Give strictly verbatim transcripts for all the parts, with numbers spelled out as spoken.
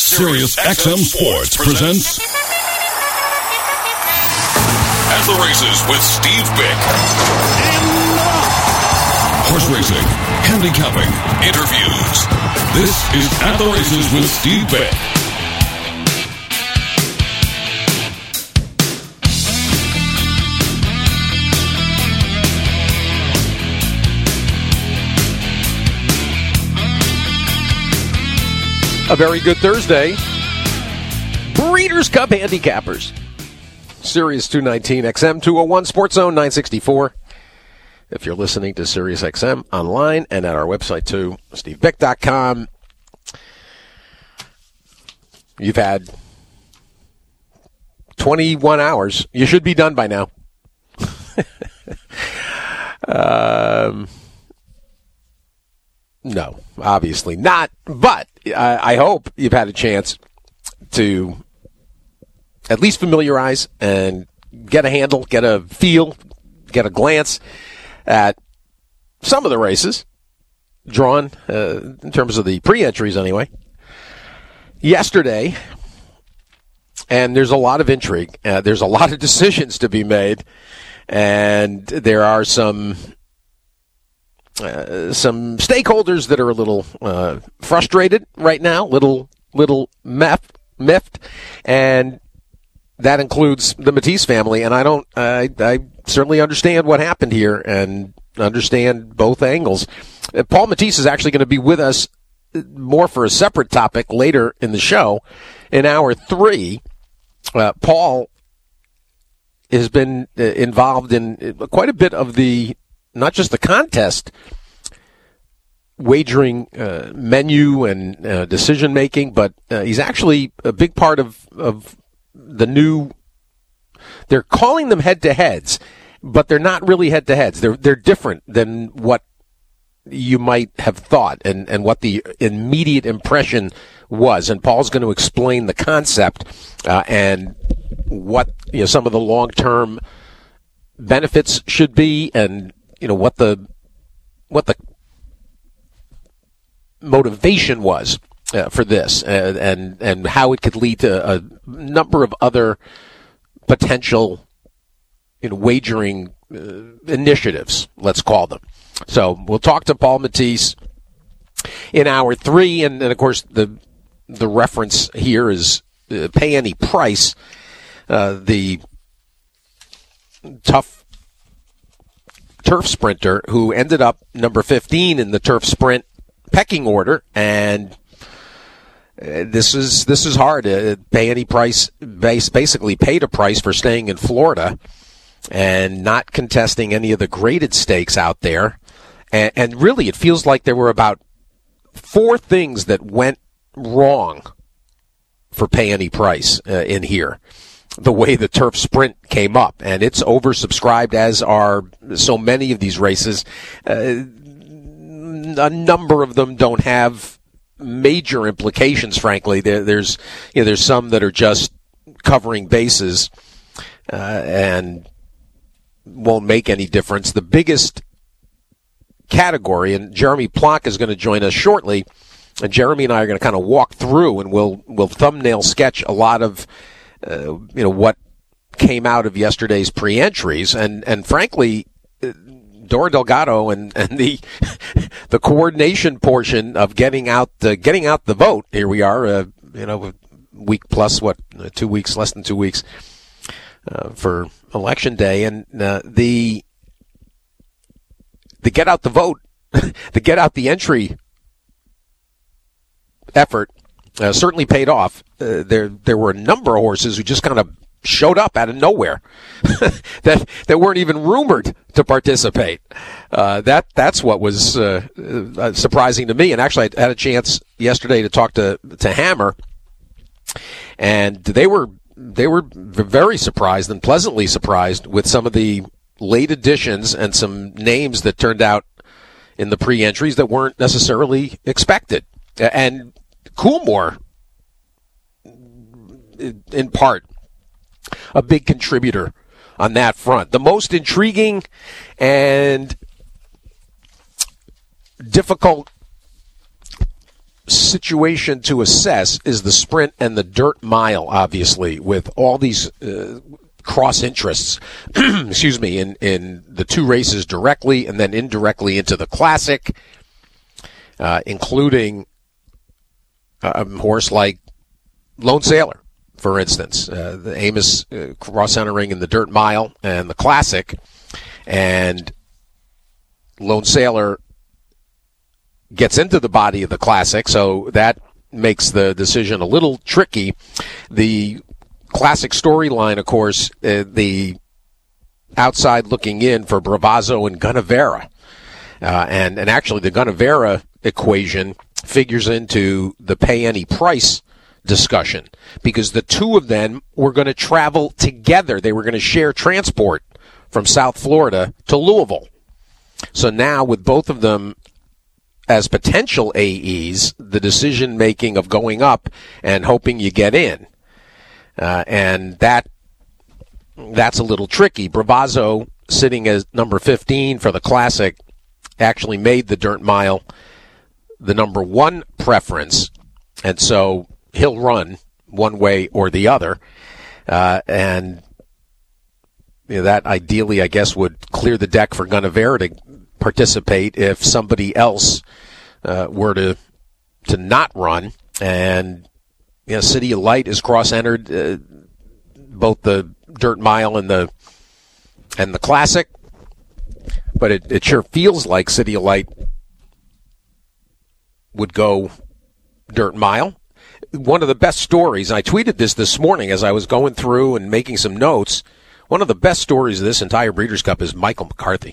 Sirius X M Sports presents At the Races with Steve Bick. Horse racing, handicapping, interviews. This is At the Races with Steve Bick. A very good Thursday. Breeders' Cup Handicappers. Sirius two nineteen, X M two oh one, Sports Zone nine sixty-four. If you're listening to Sirius X M online and at our website too, steve bick dot com. You've had twenty-one hours. You should be done by now. um, no, obviously not. But I, I hope you've had a chance to at least familiarize and get a handle, get a feel, get a glance at some of the races drawn uh, in terms of the pre-entries anyway. Yesterday, and there's a lot of intrigue. Uh, there's a lot of decisions to be made, and there are some uh, some stakeholders that are a little uh, frustrated right now, little little miffed, miffed, and that includes the Matisse family. And I don't, I, I certainly understand what happened here and understand both angles. Uh, Paul Matisse is actually going to be with us more for a separate topic later in the show. In hour three, uh, Paul has been uh, involved in quite a bit of the, not just the contest wagering uh, menu and uh, decision making, but uh, he's actually a big part of, of the new, they're calling them head-to-heads, but they're not really head-to-heads. They're they're different than what you might have thought and, and what the immediate impression was. And Paul's going to explain the concept uh, and what, you know, some of the long-term benefits should be, and you know what the what the motivation was uh, for this, and, and and how it could lead to a number of other potential, you know, wagering uh, initiatives, let's call them. So we'll talk to Paul Matisse in hour three, and, and of course the the reference here is uh, Pay Any Price, uh, the tough turf sprinter who ended up number fifteen in the turf sprint pecking order, and uh, this is this is hard. Uh, Pay Any Price base basically paid a price for staying in Florida and not contesting any of the graded stakes out there. And, and really, it feels like there were about four things that went wrong for Pay Any Price uh, in here, the way the turf sprint came up. And it's oversubscribed, as are so many of these races. Uh, a number of them don't have major implications, frankly. There, there's you know, there's some that are just covering bases uh, and won't make any difference. The biggest category, and Jeremy Plonk is going to join us shortly, and Jeremy and I are going to kind of walk through, and we'll we'll thumbnail sketch a lot of uh, you know what came out of yesterday's pre-entries, and and frankly, Dora Delgado and, and the the coordination portion of getting out the getting out the vote. Here we are, uh, you know, a week plus what two weeks, less than two weeks uh, for election day, and uh, the the get out the vote, the get out the entry effort uh, certainly paid off. Uh, there there were a number of horses who just kind of showed up out of nowhere that that weren't even rumored to participate. Uh, that that's what was uh, uh, surprising to me. And actually, I had a chance yesterday to talk to to Hammer, and they were they were very surprised and pleasantly surprised with some of the late additions and some names that turned out in the pre-entries that weren't necessarily expected. And Coolmore, in part, a big contributor on that front. The most intriguing and difficult situation to assess is the sprint and the dirt mile, obviously, with all these uh, cross interests, excuse me, in, in the two races directly and then indirectly into the Classic, uh, including a horse like Lone Sailor, for instance, uh, the Amos uh, cross-entering in the dirt mile and the Classic, and Lone Sailor gets into the body of the Classic, so that makes the decision a little tricky. The Classic storyline, of course, uh, the outside looking in for Bravazzo and Gunnevera, uh, and and actually the Gunnevera equation figures into the pay any price discussion, because the two of them were going to travel together. They were going to share transport from South Florida to Louisville. So now with both of them as potential A Es, the decision making of going up and hoping you get in, uh, and that that's a little tricky. Bravazzo, sitting as number fifteen for the Classic, actually made the dirt mile the number one preference, and so he'll run one way or the other, uh, and you know, that ideally, I guess, would clear the deck for Gunnevera to participate if somebody else uh, were to to not run. And you know, City of Light is cross-entered uh, both the dirt mile and the and the Classic, but it, it sure feels like City of Light would go dirt mile. One of the best stories, and I tweeted this this morning as I was going through and making some notes, one of the best stories of this entire Breeders' Cup is Michael McCarthy.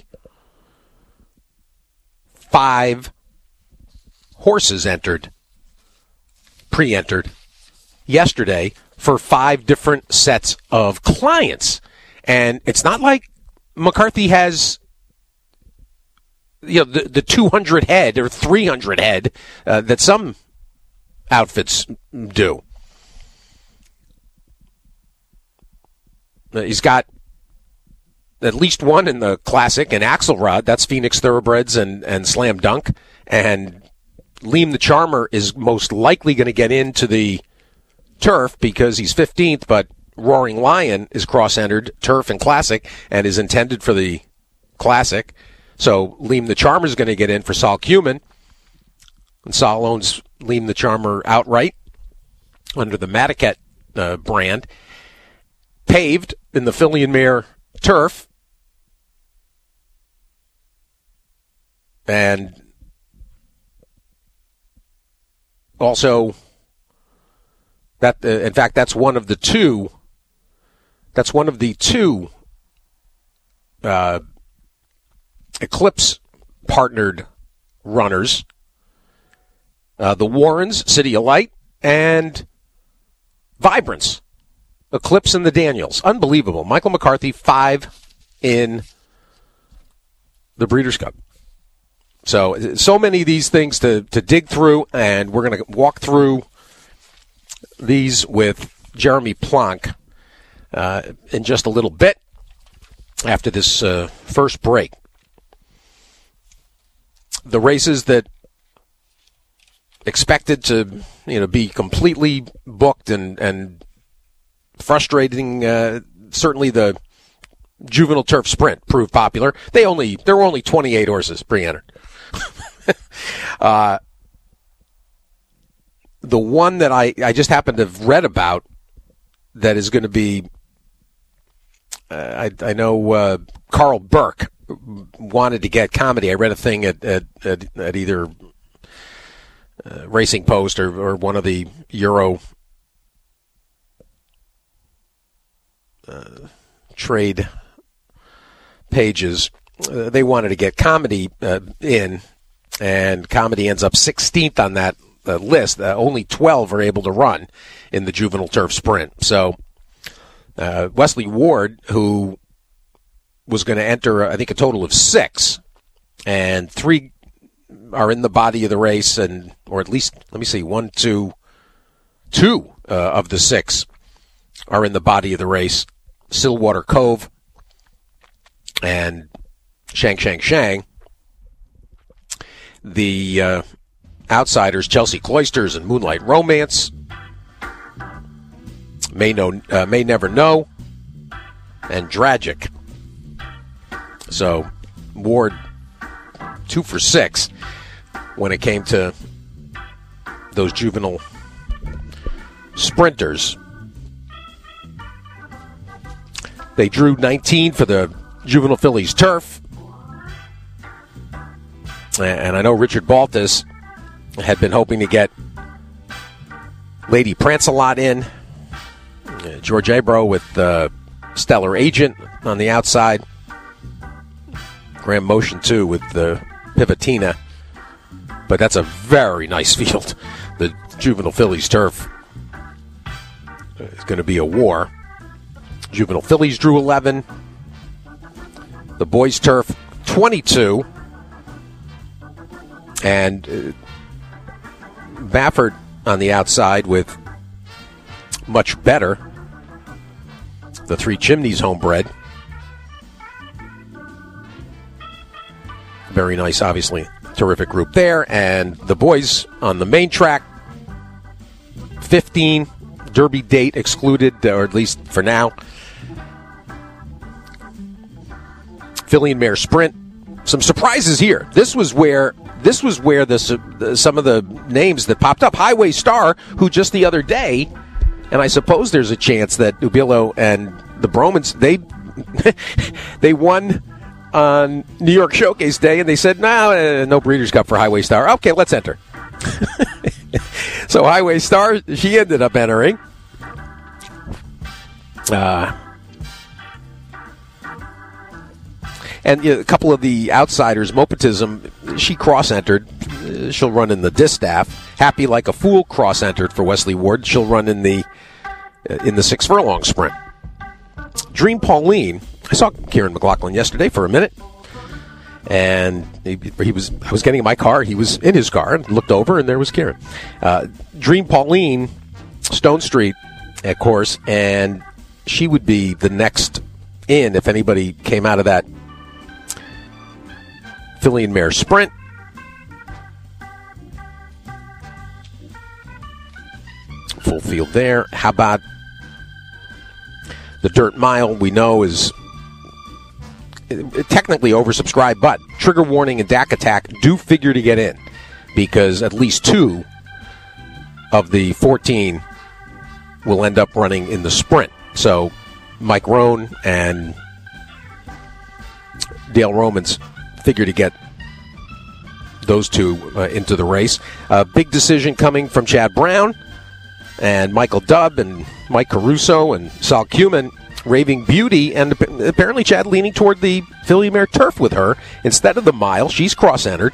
Five horses entered, pre-entered, yesterday for five different sets of clients. And it's not like McCarthy has, you know, the, the two hundred head or three hundred head uh, that some outfits do. Uh, he's got at least one in the Classic and Axelrod. That's Phoenix Thoroughbreds and, and Slam Dunk. And Liam the Charmer is most likely going to get into the Turf because he's fifteenth, but Roaring Lion is cross-entered Turf and Classic and is intended for the Classic. So Liam the Charmer is going to get in for Sol Cumin. And Sol owns Liam the Charmer outright under the Matiquette uh, brand. Paved in the Filly and Mare Turf. And also, that uh, in fact, that's one of the two, that's one of the two uh, Eclipse partnered runners. Uh, the Warrens, City of Light, and Vibrance. Eclipse and the Daniels. Unbelievable. Michael McCarthy, five in the Breeders' Cup. So, so many of these things to, to dig through, and we're going to walk through these with Jeremy Plonk uh, in just a little bit after this uh, first break. The races that expected to, you know, be completely booked and, and frustrating. Uh, certainly, the Juvenile Turf Sprint proved popular. They only there were only twenty-eight horses pre-entered. uh, the one that I, I just happened to have read about that is going to be, uh, I, I know uh, Carl Burke wanted to get comedy. I read a thing at at, at, at either uh, Racing Post or, or one of the Euro uh, trade pages. Uh, they wanted to get comedy uh, in, and comedy ends up sixteenth on that uh, list. Uh, only twelve are able to run in the Juvenile Turf Sprint. So uh, Wesley Ward, who was going to enter, I think, a total of six, and three are in the body of the race, and or at least, let me see, one, two, two uh, of the six are in the body of the race. Stillwater Cove and Shang Shang Shang. The uh, outsiders, Chelsea Cloisters and Moonlight Romance. May know, uh, May Never Know, and Dragic. So, Ward, two for six when it came to those juvenile sprinters. They drew nineteen for the Juvenile Phillies turf. And I know Richard Baltus had been hoping to get Lady Prancelot in. Uh, George Abro with uh, Stellar Agent on the outside. Graham Motion, too, with the Pivotina. But that's a very nice field. The Juvenile Phillies turf is going to be a war. Juvenile Phillies drew eleven. The boys' turf, twenty-two. And uh, Baffert on the outside with Much Better. The Three Chimneys homebred. Very nice, obviously. Terrific group there. And the boys on the main track, fifteen. Derby date excluded, or at least for now. Filly and Mare Sprint. Some surprises here. This was where this was where the, the some of the names that popped up. Highway Star, who just the other day, and I suppose there's a chance that Ubilo and the Bromans, they they won on New York Showcase Day, and they said, no, nah, no Breeders' Cup for Highway Star. Okay, let's enter. So Highway Star, she ended up entering. Uh, and you know, a couple of the outsiders, Mopetism, she cross-entered. Uh, she'll run in the distaff. Happy Like a Fool cross-entered for Wesley Ward. She'll run in the uh, in the six furlong sprint. Dream Pauline. I saw Kieran McLaughlin yesterday for a minute, and he, he was. I was getting in my car. He was in his car and looked over, and there was Kieran. Uh, Dream Pauline, Stone Street, of course, and she would be the next in if anybody came out of that Filly and Mare Sprint. Full field there. How about the Dirt Mile? We know is technically oversubscribed, but Trigger Warning and D A C Attack do figure to get in because at least two of the fourteen will end up running in the sprint. So Mike Rohn and Dale Romans figure to get those two uh, into the race. A uh, big decision coming from Chad Brown and Michael Dubb and Mike Caruso and Sal Cumin. Raving Beauty, and apparently Chad leaning toward the Filly Mare Turf with her instead of the mile. She's cross-entered.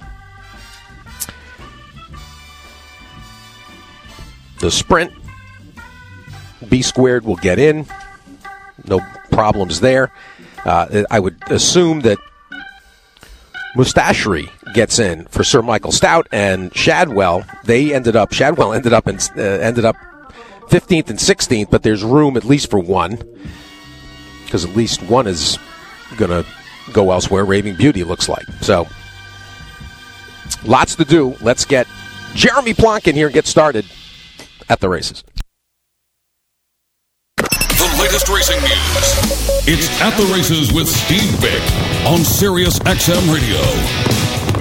The sprint, B Squared will get in. No problems there. Uh, I would assume that Mustachery gets in for Sir Michael Stout and Shadwell. They ended up, Shadwell ended up in, uh, ended up fifteenth and sixteenth, but there's room at least for one. Because at least one is going to go elsewhere. Raving Beauty looks like. So, lots to do. Let's get Jeremy Plonk in here and get started at the races. The latest racing news. It's At the Races with Steve Bick on Sirius X M Radio.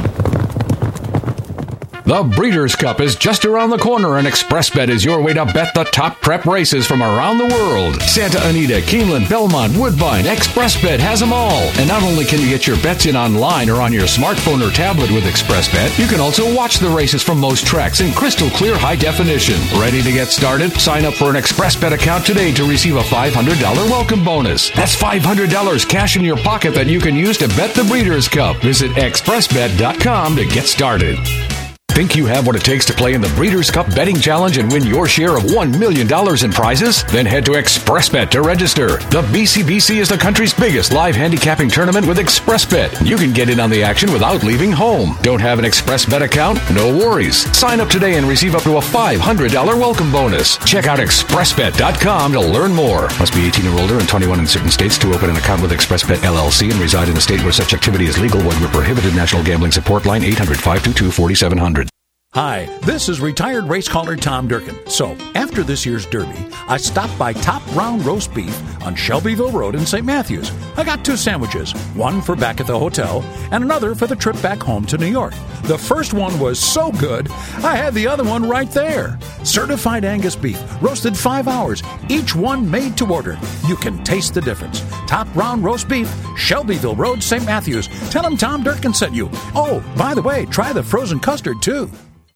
The Breeders' Cup is just around the corner, and ExpressBet is your way to bet the top prep races from around the world. Santa Anita, Keeneland, Belmont, Woodbine, ExpressBet has them all. And not only can you get your bets in online or on your smartphone or tablet with ExpressBet, you can also watch the races from most tracks in crystal clear high definition. Ready to get started? Sign up for an ExpressBet account today to receive a five hundred dollars welcome bonus. That's five hundred dollars cash in your pocket that you can use to bet the Breeders' Cup. Visit express bet dot com to get started. Think you have what it takes to play in the Breeders' Cup Betting Challenge and win your share of one million dollars in prizes? Then head to ExpressBet to register. The B C B C is the country's biggest live handicapping tournament with ExpressBet. You can get in on the action without leaving home. Don't have an ExpressBet account? No worries. Sign up today and receive up to a five hundred dollars welcome bonus. Check out express bet dot com to learn more. Must be eighteen or older and twenty-one in certain states to open an account with ExpressBet L L C and reside in a state where such activity is legal when we're prohibited. National Gambling Support Line eight hundred, five two two, four seven zero zero. Hi, this is retired race caller Tom Durkin. So, after this year's Derby, I stopped by Top Round Roast Beef on Shelbyville Road in Saint Matthews. I got two sandwiches, one for back at the hotel and another for the trip back home to New York. The first one was so good, I had the other one right there. Certified Angus beef, roasted five hours, each one made to order. You can taste the difference. Top Round Roast Beef, Shelbyville Road, Saint Matthews. Tell them Tom Durkin sent you. Oh, by the way, try the frozen custard, too.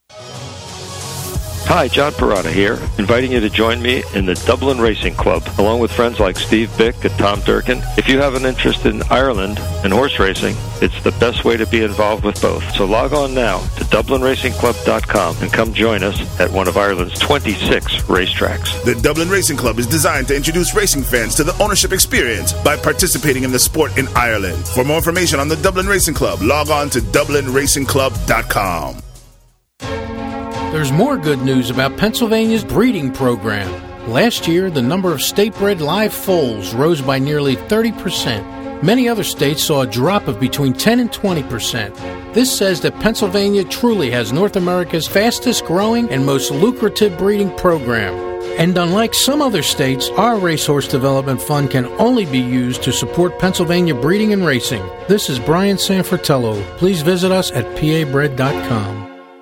Hi, John Perrotta here, inviting you to join me in the Dublin Racing Club, along with friends like Steve Bick and Tom Durkin. If you have an interest in Ireland and horse racing, it's the best way to be involved with both. So log on now to dublin racing club dot com and come join us at one of Ireland's twenty-six racetracks. The Dublin Racing Club is designed to introduce racing fans to the ownership experience by participating in the sport in Ireland. For more information on the Dublin Racing Club, log on to dublin racing club dot com. There's more good news about Pennsylvania's breeding program. Last year, the number of state-bred live foals rose by nearly thirty percent. Many other states saw a drop of between ten and twenty percent. This says that Pennsylvania truly has North America's fastest-growing and most lucrative breeding program. And unlike some other states, our Racehorse Development Fund can only be used to support Pennsylvania breeding and racing. This is Brian Sanfratello. Please visit us at p a bred dot com.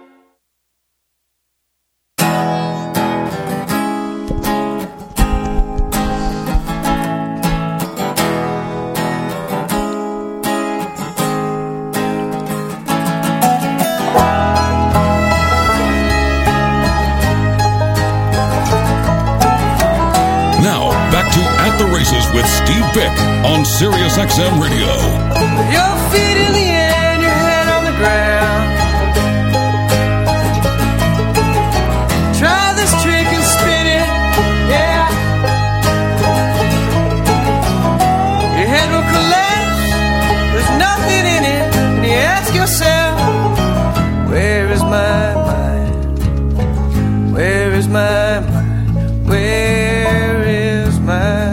With Steve Bick on Sirius X M Radio. Your feet in the air, your head on the ground. Try this trick and spin it, yeah. Your head will collapse, there's nothing in it. And you ask yourself, where is my mind? Where is my mind? Where is my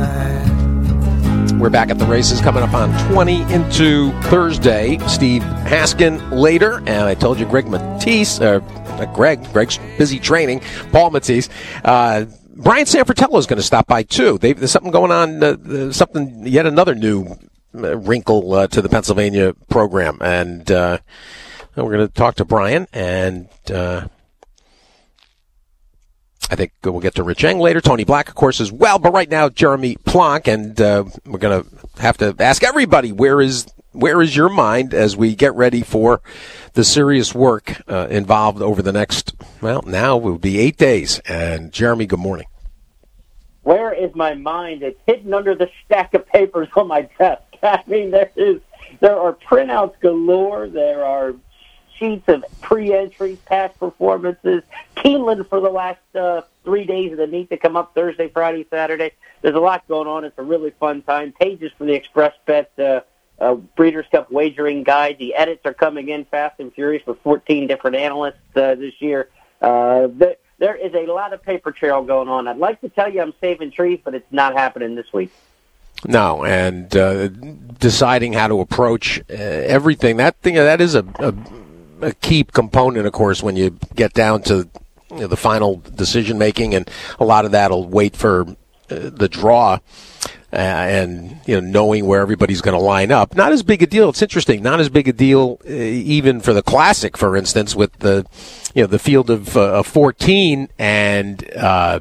We're back at the races coming up on twenty into Thursday. Steve Haskin later, and I told you Greg Matisse, uh, Greg, Greg's busy training, Paul Matisse. Uh, Brian Sanfratello is going to stop by too. They, there's something going on, uh, something, yet another new wrinkle uh, to the Pennsylvania program. And uh, we're going to talk to Brian, and uh, I think we'll get to Rich Eng later. Tony Black, of course, as well. But right now, Jeremy Plonk, and uh, we're going to have to ask everybody, where is where is your mind as we get ready for the serious work uh, involved over the next, well, now it will be eight days. And Jeremy, good morning. Where is my mind? It's hidden under the stack of papers on my desk. I mean, there is there are printouts galore. There are sheets of pre-entries, past performances, Keeneland for the last uh, three days of the meet that come up Thursday, Friday, Saturday. There's a lot going on. It's a really fun time. Pages for the Express Bet uh, uh, Breeders' Cup wagering guide. The edits are coming in fast and furious with fourteen different analysts uh, this year. Uh, the, there is a lot of paper trail going on. I'd like to tell you I'm saving trees, but it's not happening this week. No, and uh, deciding how to approach uh, everything, that thing, that is a, a a key component, of course, when you get down to you know, the final decision making, and a lot of that will wait for uh, the draw uh, and you know knowing where everybody's going to line up. Not as big a deal. It's interesting. Not as big a deal uh, even for the Classic, for instance, with the you know the field of, uh, of fourteen, and uh,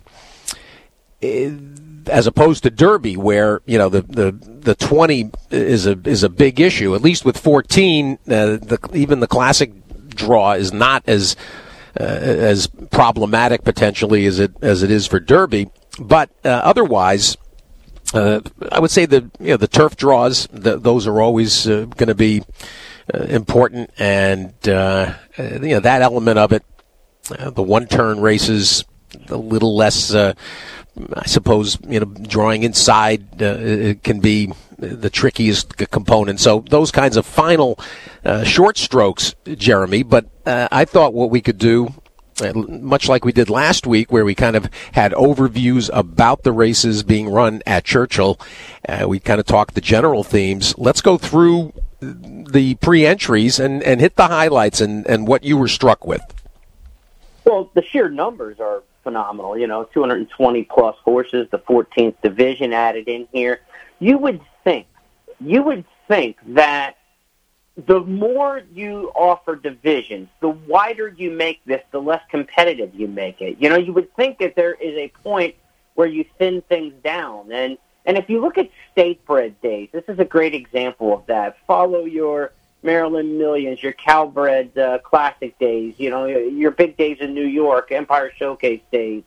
it, as opposed to Derby, where you know the, the, the twenty is a is a big issue. At least with fourteen, uh, the, even the Classic draw is not as uh, as problematic potentially as it as it is for Derby. But uh, otherwise, uh, I would say the you know the turf draws, the, those are always uh, going to be uh, important, and uh, you know that element of it, uh, the one turn races, a little less. Uh, I suppose, you know, drawing inside uh, it can be the trickiest component. So those kinds of final uh, short strokes, Jeremy. But uh, I thought what we could do, uh, much like we did last week, where we kind of had overviews about the races being run at Churchill, uh, we kind of talked the general themes. Let's go through the pre-entries and, and hit the highlights and, and what you were struck with. Well, the sheer numbers are phenomenal. You know, two hundred twenty plus horses, the fourteenth division added in here. You would think, you would think that the more you offer divisions, the wider you make this, the less competitive you make it. You know, you would think that there is a point where you thin things down. And and if you look at state-bred days, this is a great example of that. Follow your Maryland Millions, your Calbred uh, Classic days, you know, your big days in New York, Empire Showcase days.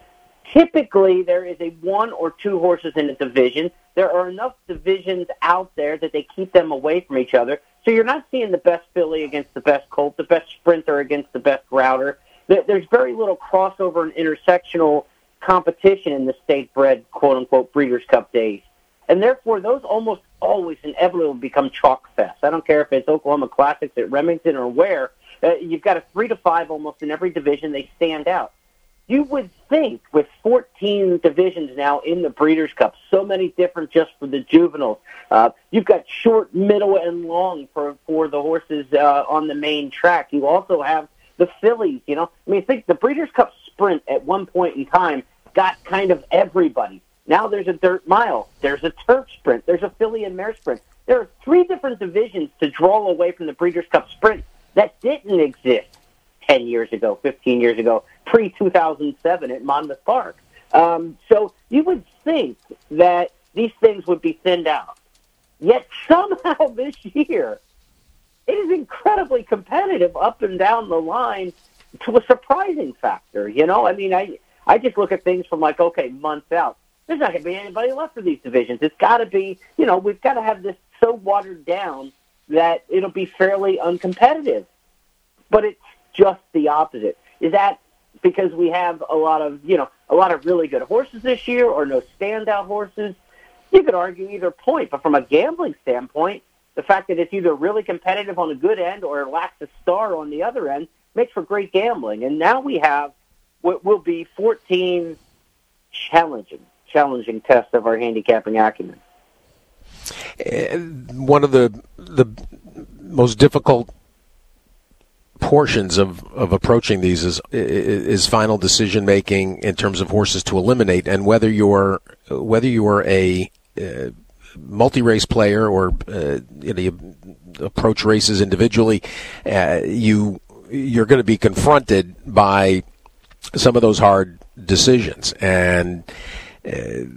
Typically, there is a one or two horses in a division. There are enough divisions out there that they keep them away from each other. So you're not seeing the best filly against the best colt, the best sprinter against the best router. There's very little crossover and intersectional competition in the state-bred, quote-unquote, Breeders' Cup days. And therefore, those almost always inevitably become chalk fest. I don't care if it's Oklahoma Classics at Remington or where. Uh, you've got a three to five almost in every division. They stand out. You would think with fourteen divisions now in the Breeders' Cup, so many different just for the juveniles. Uh, you've got short, middle, and long for, for the horses uh, on the main track. You also have the fillies, you know. I mean, think the Breeders' Cup Sprint at one point in time got kind of everybody. Now there's a dirt mile. There's a turf sprint. There's a filly and mare sprint. There are three different divisions to draw away from the Breeders' Cup Sprint that didn't exist ten years ago, fifteen years ago, pre two thousand seven at Monmouth Park. Um, so you would think that these things would be thinned out. Yet somehow this year, it is incredibly competitive up and down the line to a surprising factor. You know, I mean, I, I just look at things from like, okay, months out. There's not going to be anybody left for these divisions. It's got to be, you know, we've got to have this so watered down that it'll be fairly uncompetitive. But it's just the opposite. Is that because we have a lot of, you know, a lot of really good horses this year or no standout horses? You could argue either point, but from a gambling standpoint, the fact that it's either really competitive on the good end or lacks a star on the other end makes for great gambling. And now we have what will be fourteen challenging, challenging tests of our handicapping acumen. And one of the the most difficult portions of, of approaching these is is final decision making in terms of horses to eliminate, and whether you're whether you are a uh, multi-race player or uh, you know, you approach races individually, uh, you you're going to be confronted by some of those hard decisions, and uh,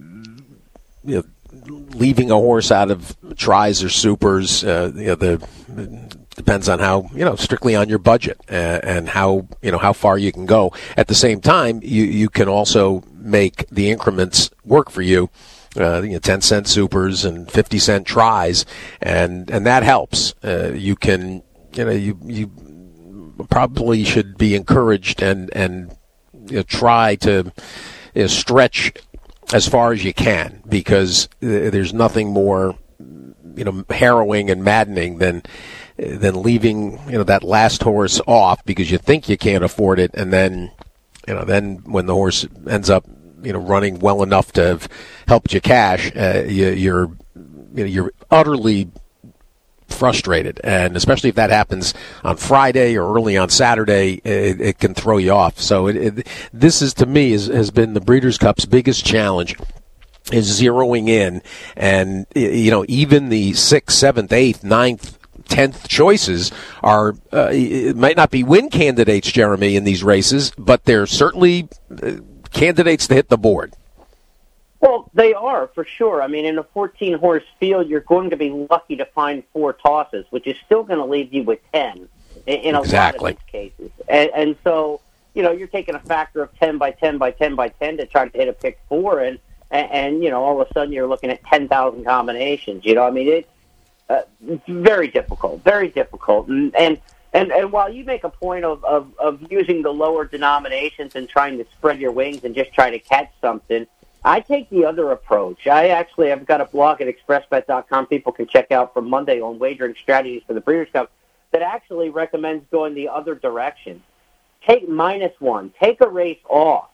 you know, leaving a horse out of tries or supers, uh, you know, the depends on how, you know, strictly on your budget uh, and how, you know, how far you can go. At the same time, you, you can also make the increments work for you, uh, you know, ten cent supers and fifty cent tries, and, and that helps. Uh, you can, you know, you, you probably should be encouraged and, and you know, try to you know, stretch as far as you can, because there's nothing more, you know, harrowing and maddening than than leaving, you know, that last horse off because you think you can't afford it, and then, you know, then when the horse ends up, you know, running well enough to have helped you cash, uh, you, you're, you know, you're utterly frustrated, and especially if that happens on Friday or early on Saturday, it, it can throw you off. So it, it, this is, to me, is, has been the Breeders' Cup's biggest challenge, is zeroing in, and, you know, even the sixth, seventh, eighth, ninth, tenth choices are uh, it might not be win candidates, Jeremy, in these races, but they're certainly uh, candidates to hit the board. Well, they are, for sure. I mean, in a fourteen-horse field, you're going to be lucky to find four tosses, which is still going to leave you with ten in, in a exactly. lot of these cases. And, and so, you know, you're taking a factor of ten by ten by ten by ten to try to hit a pick four, and, and, and you know, all of a sudden you're looking at ten thousand combinations. You know, I mean, it, uh, it's very difficult, very difficult. And, and And and while you make a point of, of, of using the lower denominations and trying to spread your wings and just try to catch something, I take the other approach. I actually have got a blog at express bet dot com people can check out from Monday on wagering strategies for the Breeders' Cup that actually recommends going the other direction. Take minus one. Take a race off.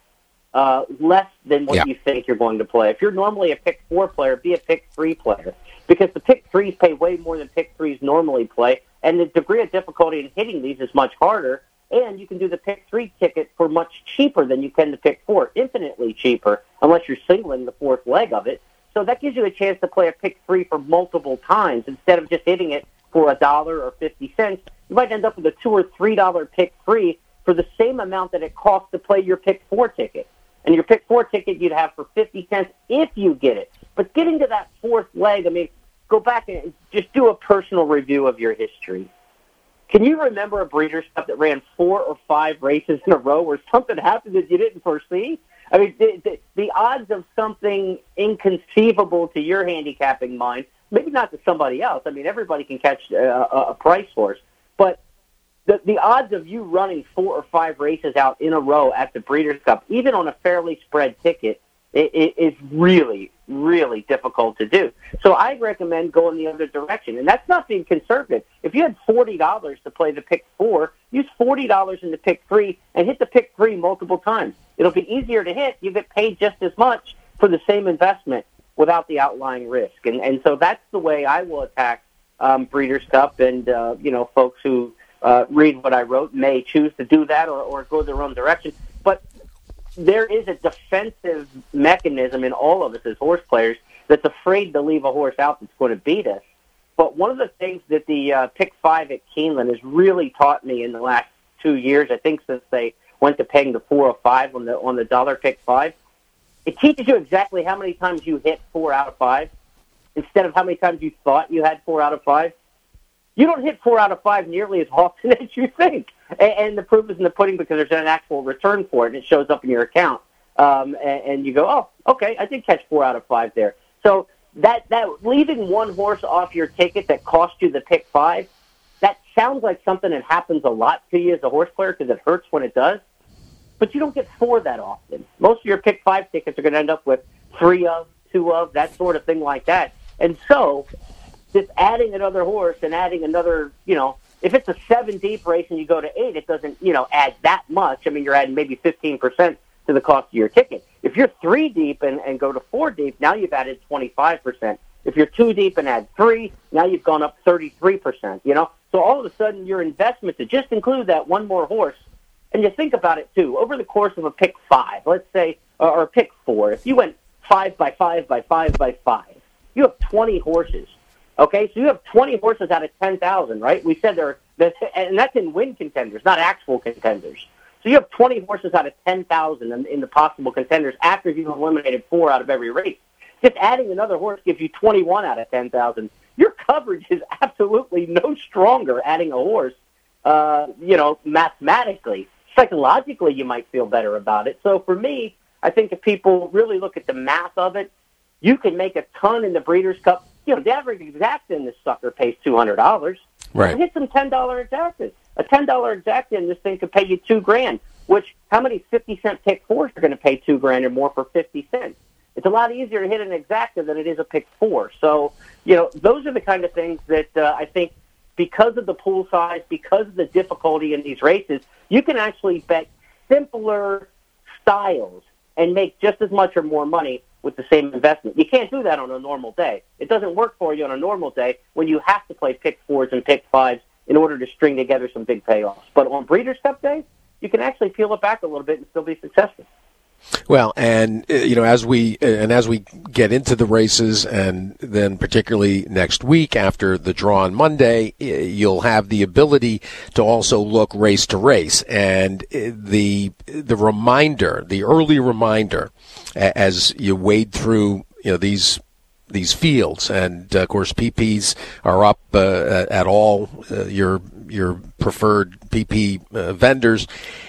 uh, less than what yeah. you think you're going to play. If you're normally a pick four player, be a pick three player, because the pick threes pay way more than pick threes normally play, and the degree of difficulty in hitting these is much harder, and you can do the pick three ticket for much cheaper than you can the pick four, infinitely cheaper, unless you're singling the fourth leg of it. So that gives you a chance to play a pick three for multiple times instead of just hitting it for a dollar or fifty cents. You might end up with a two or three dollar pick three for the same amount that it costs to play your pick four ticket. And your pick four ticket you'd have for fifty cents if you get it. But getting to that fourth leg, I mean, go back and just do a personal review of your history. Can you remember a Breeders' Cup that ran four or five races in a row where something happened that you didn't foresee? I mean, the, the, the odds of something inconceivable to your handicapping mind, maybe not to somebody else. I mean, everybody can catch a, a price horse. But the, the odds of you running four or five races out in a row at the Breeders' Cup, even on a fairly spread ticket, it, it is really, really difficult to do. So I recommend going the other direction. And that's not being conservative. If you had forty dollars to play the pick four, use forty dollars in the pick three and hit the pick three multiple times. It'll be easier to hit. You get paid just as much for the same investment without the outlying risk. And, and so that's the way I will attack um, Breeders' Cup. And, uh, you know, folks who uh, read what I wrote may choose to do that or, or go their own direction. But there is a defensive mechanism in all of us as horse players that's afraid to leave a horse out that's going to beat us. But one of the things that the uh, pick five at Keeneland has really taught me in the last two years, I think since they went to paying the four oh five on the on the dollar pick five, it teaches you exactly how many times you hit four out of five instead of how many times you thought you had four out of five. You don't hit four out of five nearly as often as you think. And, and the proof is in the pudding because there's an actual return for it, and it shows up in your account. Um, and, and you go, oh, okay, I did catch four out of five there. So that, that leaving one horse off your ticket that cost you the pick five, that sounds like something that happens a lot to you as a horse player because it hurts when it does. But you don't get four that often. Most of your pick five tickets are going to end up with three of, two of, that sort of thing like that. And so just adding another horse and adding another, you know, if it's a seven deep race and you go to eight, it doesn't, you know, add that much. I mean, you're adding maybe fifteen percent to the cost of your ticket. If you're three deep and, and go to four deep, now you've added twenty-five percent. If you're two deep and add three, now you've gone up thirty-three percent, you know? So all of a sudden your investment to just include that one more horse, and you think about it too, over the course of a pick five, let's say, or, or pick four, if you went five by five by five by five, you have twenty horses. Okay, so you have twenty horses out of ten thousand, right? We said there, and that's in win contenders, not actual contenders. So you have twenty horses out of ten thousand in, in the possible contenders after you've eliminated four out of every race. Just adding another horse gives you twenty-one out of ten thousand. Your coverage is absolutely no stronger adding a horse, uh, you know, mathematically. Psychologically, you might feel better about it. So for me, I think if people really look at the math of it, you can make a ton in the Breeders' Cup. You know, the average exacta in this sucker pays two hundred dollars. Right. Hit some ten dollar exactas. A ten dollar exacta in this thing could pay you two grand, which how many fifty cent pick fours are going to pay two grand or more for fifty cents? It's a lot easier to hit an exacta than it is a pick four. So, you know, those are the kind of things that uh, I think because of the pool size, because of the difficulty in these races, you can actually bet simpler styles and make just as much or more money with the same investment. You can't do that on a normal day. It doesn't work for you on a normal day when you have to play pick fours and pick fives in order to string together some big payoffs. But on Breeders' Cup Day, you can actually peel it back a little bit and still be successful. Well, and uh, you know, as we uh, and as we get into the races, and then particularly next week after the draw on Monday, uh, you'll have the ability to also look race to race, and uh, the the reminder, the early reminder, uh, as you wade through, you know, these these fields, and uh, of course P Ps are up uh, at all uh, your your preferred P P uh, vendors,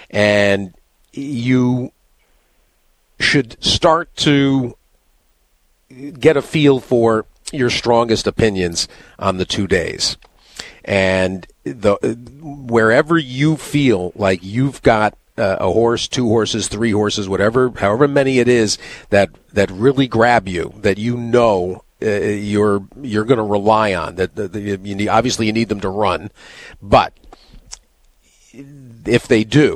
and you should start to get a feel for your strongest opinions on the two days. And the wherever you feel like you've got uh, a horse, two horses, three horses, whatever, however many it is that that really grab you, that you know uh, you're you're going to rely on, that, that, that you need, obviously you need them to run, but if they do,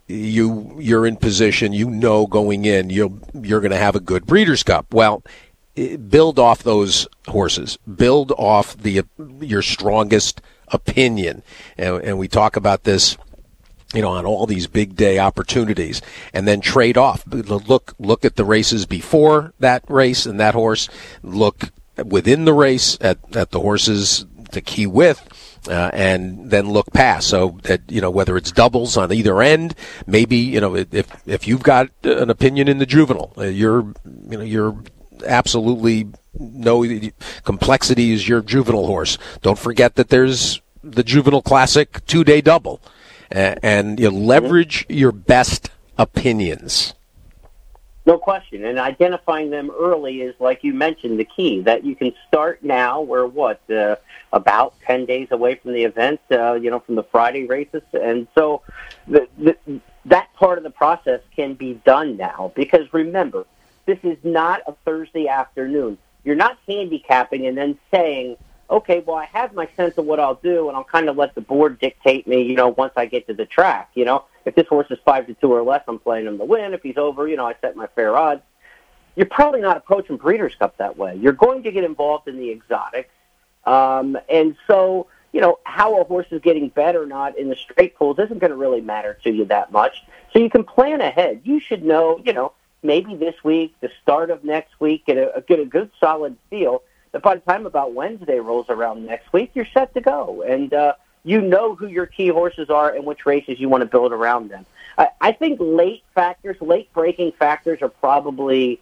you you're in position. You know going in you'll you're going to have a good Breeders' Cup. Well, build off those horses. Build off the your strongest opinion, and, and we talk about this, you know, on all these big day opportunities, and then trade off. Look, look at the races before that race and that horse. Look within the race at, at the horses to key with, uh, and then look past. So that, you know, whether it's doubles on either end, maybe, you know, if if you've got an opinion in the juvenile, uh, you're, you know, you're absolutely no complexity is your juvenile horse. Don't forget that there's the Juvenile Classic two-day double, uh, and you leverage your best opinions. No question, and identifying them early is, like you mentioned, the key. That you can start now. We're what uh, about ten days away from the event, uh, you know, from the Friday races, and so the, the, that part of the process can be done now. Because remember, this is not a Thursday afternoon. You're not handicapping and then saying, okay, well, I have my sense of what I'll do, and I'll kind of let the board dictate me, you know, once I get to the track. You know, if this horse is five to two or less, I'm playing him to win. If he's over, you know, I set my fair odds. You're probably not approaching Breeders' Cup that way. You're going to get involved in the exotics. Um, and so, you know, how a horse is getting bet or not in the straight pools isn't going to really matter to you that much. So you can plan ahead. You should know, you know, maybe this week, the start of next week, get a, get a good solid feel that by the time about Wednesday rolls around next week, you're set to go. And uh, you know who your key horses are and which races you want to build around them. I, I think late factors, late breaking factors are probably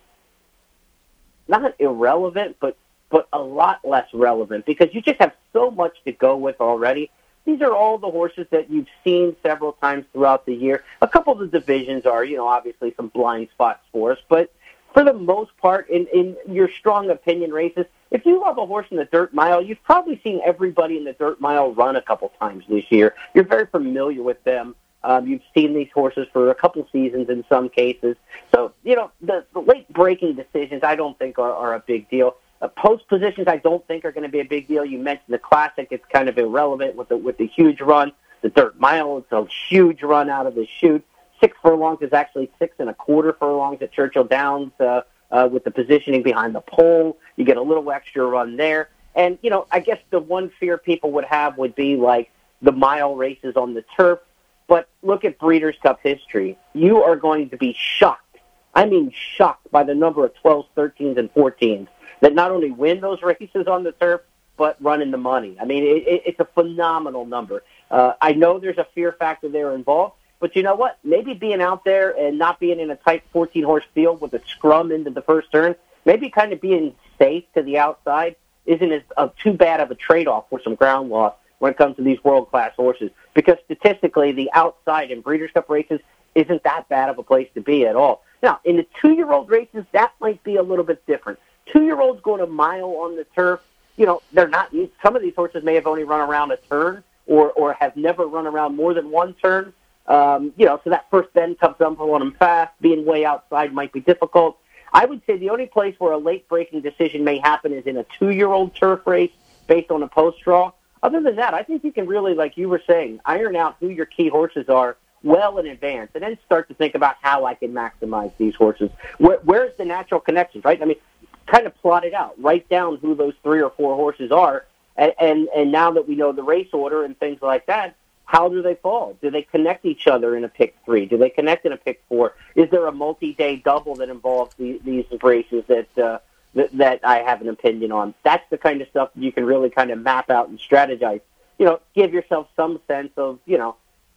not irrelevant, but, but a lot less relevant because you just have so much to go with already. These are all the horses that you've seen several times throughout the year. A couple of the divisions are, you know, obviously some blind spots for us, but for the most part, in, in your strong opinion races, if you love a horse in the dirt mile, you've probably seen everybody in the dirt mile run a couple times this year. You're very familiar with them. Um, you've seen these horses for a couple seasons in some cases. So, you know, the, the late-breaking decisions I don't think are, are a big deal. Uh, post positions I don't think are going to be a big deal. You mentioned the Classic. It's kind of irrelevant with the, with the huge run. The dirt mile, it's a huge run out of the chute. Six furlongs is actually six and a quarter furlongs at Churchill Downs uh, uh, with the positioning behind the pole. You get a little extra run there. And, you know, I guess the one fear people would have would be like the mile races on the turf. But look at Breeders' Cup history. You are going to be shocked. I mean shocked by the number of twelves, thirteens, and fourteens that not only win those races on the turf, but run in the money. I mean, it, it, it's a phenomenal number. Uh, I know there's a fear factor there involved, but you know what? Maybe being out there and not being in a tight fourteen-horse field with a scrum into the first turn, maybe kind of being safe to the outside isn't as uh, too bad of a trade-off for some ground loss when it comes to these world-class horses. Because statistically, the outside in Breeders' Cup races isn't that bad of a place to be at all. Now, in the two-year-old races, that might be a little bit different. Two-year-olds going a mile on the turf, you know, they're not. Some of these horses may have only run around a turn, or or have never run around more than one turn. Um, you know, so that first bend comes up on them fast. Being way outside might be difficult. I would say the only place where a late-breaking decision may happen is in a two-year-old turf race based on a post-draw. Other than that, I think you can really, like you were saying, iron out who your key horses are well in advance, and then start to think about how I can maximize these horses. Where, where's the natural connections, right? I mean, kind of plot it out. Write down who those three or four horses are, and, and, and now that we know the race order and things like that, how do they fall? Do they connect each other in a pick three? Do they connect in a pick four? Is there a multi-day double that involves these, these races that, uh, that that I have an opinion on? That's the kind of stuff that you can really kind of map out and strategize. You know, give yourself some sense of, you know,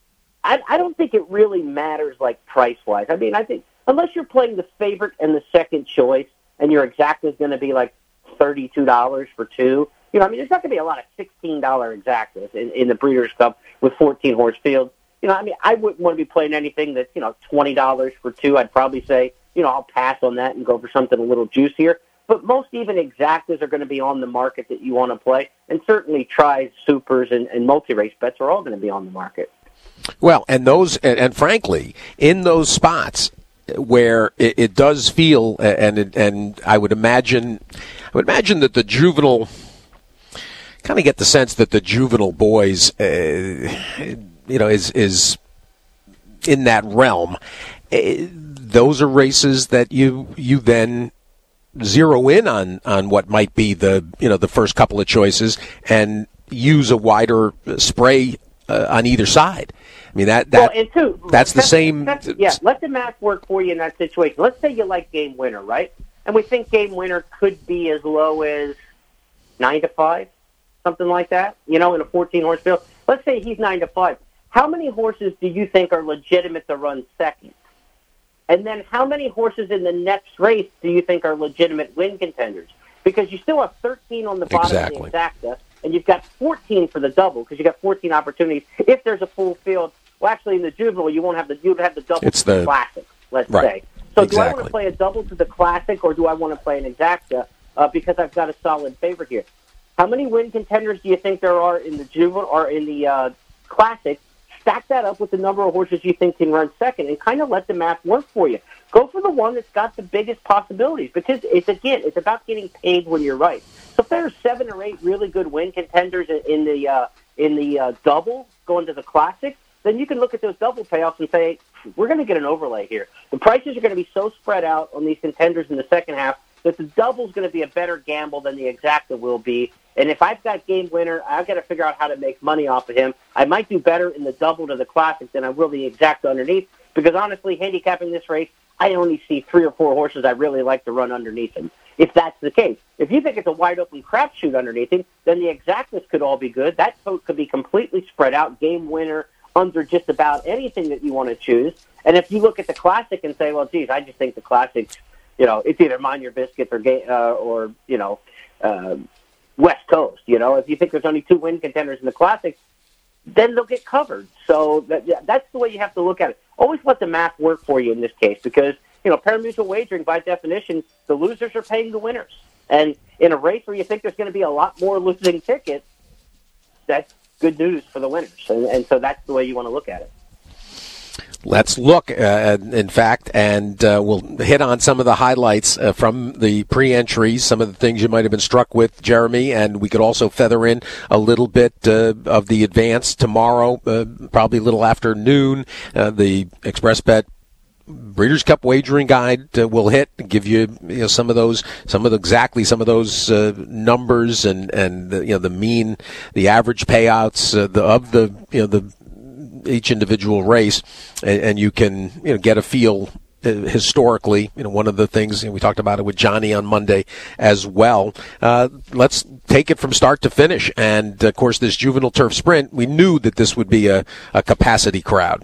I, I don't think it really matters like price-wise. I mean, I think unless you're playing the favorite and the second choice and your exact is going to be like thirty-two dollars for two, you know, I mean, there's not going to be a lot of sixteen dollars exactas in, in the Breeders' Cup with fourteen-horse fields. You know, I mean, I wouldn't want to be playing anything that's, you know, twenty dollars for two. I'd probably say, you know, I'll pass on that and go for something a little juicier. But most even exactas are going to be on the market that you want to play. And certainly tries, supers, and, and multi-race bets are all going to be on the market. Well, and those, and, and frankly, in those spots where it, it does feel, and it, and I would imagine, I would imagine that the juvenile, kind of get the sense that the juvenile boys, uh, you know, is is in that realm. Uh, those are races that you you then zero in on, on what might be the you know the first couple of choices and use a wider spray uh, on either side. I mean that that well, and two, that's the same. That's, yeah, let the math work for you in that situation. Let's say you like Game Winner, right? And we think Game Winner could be as low as nine to five, something like that. You know, in a fourteen horse field. Let's say he's nine to five. How many horses do you think are legitimate to run second? And then how many horses in the next race do you think are legitimate win contenders? Because you still have thirteen on the bottom exactly. of the exacta, and you've got fourteen for the double because you've got fourteen opportunities. If there's a full field, well, actually in the juvenile, you won't have the, you'd have the double it's to the, the classic, let's right. say. So exactly. do I want to play a double to the classic, or do I want to play an exacta uh, because I've got a solid favorite here? How many win contenders do you think there are in the juvenile or in the uh, classic? Stack that up with the number of horses you think can run second and kind of let the math work for you. Go for the one that's got the biggest possibilities because, it's again, it's about getting paid when you're right. So if there's seven or eight really good win contenders in the uh, in the uh, double going to the classic, then you can look at those double payoffs and say, we're going to get an overlay here. The prices are going to be so spread out on these contenders in the second half that the double is going to be a better gamble than the exacta will be. And if I've got Game Winner, I've got to figure out how to make money off of him. I might do better in the double to the classic than I will the exacta underneath because, honestly, handicapping this race, I only see three or four horses I really like to run underneath him, if that's the case. If you think it's a wide-open crapshoot underneath him, then the exactas could all be good. That tote could be completely spread out, Game Winner under just about anything that you want to choose. And if you look at the classic and say, well, geez, I just think the classic, you know, it's either Mind Your Biscuits or, uh, or you know, uh, West Coast. You know, if you think there's only two win contenders in the classic, then they'll get covered. So that, yeah, that's the way you have to look at it. Always let the math work for you in this case because, you know, pari-mutuel wagering, by definition, the losers are paying the winners. And in a race where you think there's going to be a lot more losing tickets, that's good news for the winners. And, and so that's the way you want to look at it. Let's look, uh, in fact, and uh, we'll hit on some of the highlights uh, from the pre-entries, some of the things you might have been struck with, Jeremy, and we could also feather in a little bit uh, of the advance tomorrow, uh, probably a little after noon. Uh, the ExpressBet Breeders' Cup wagering guide uh, will hit, give you, you know, some of those, some of the, exactly some of those uh, numbers and and the, you know the mean, the average payouts uh, the, of the you know the each individual race, and, and you can you know get a feel uh, historically. You know, one of the things, you know, we talked about it with Johnny on Monday as well. Uh, let's take it from start to finish, and of course, this juvenile turf sprint, we knew that this would be a, a capacity crowd.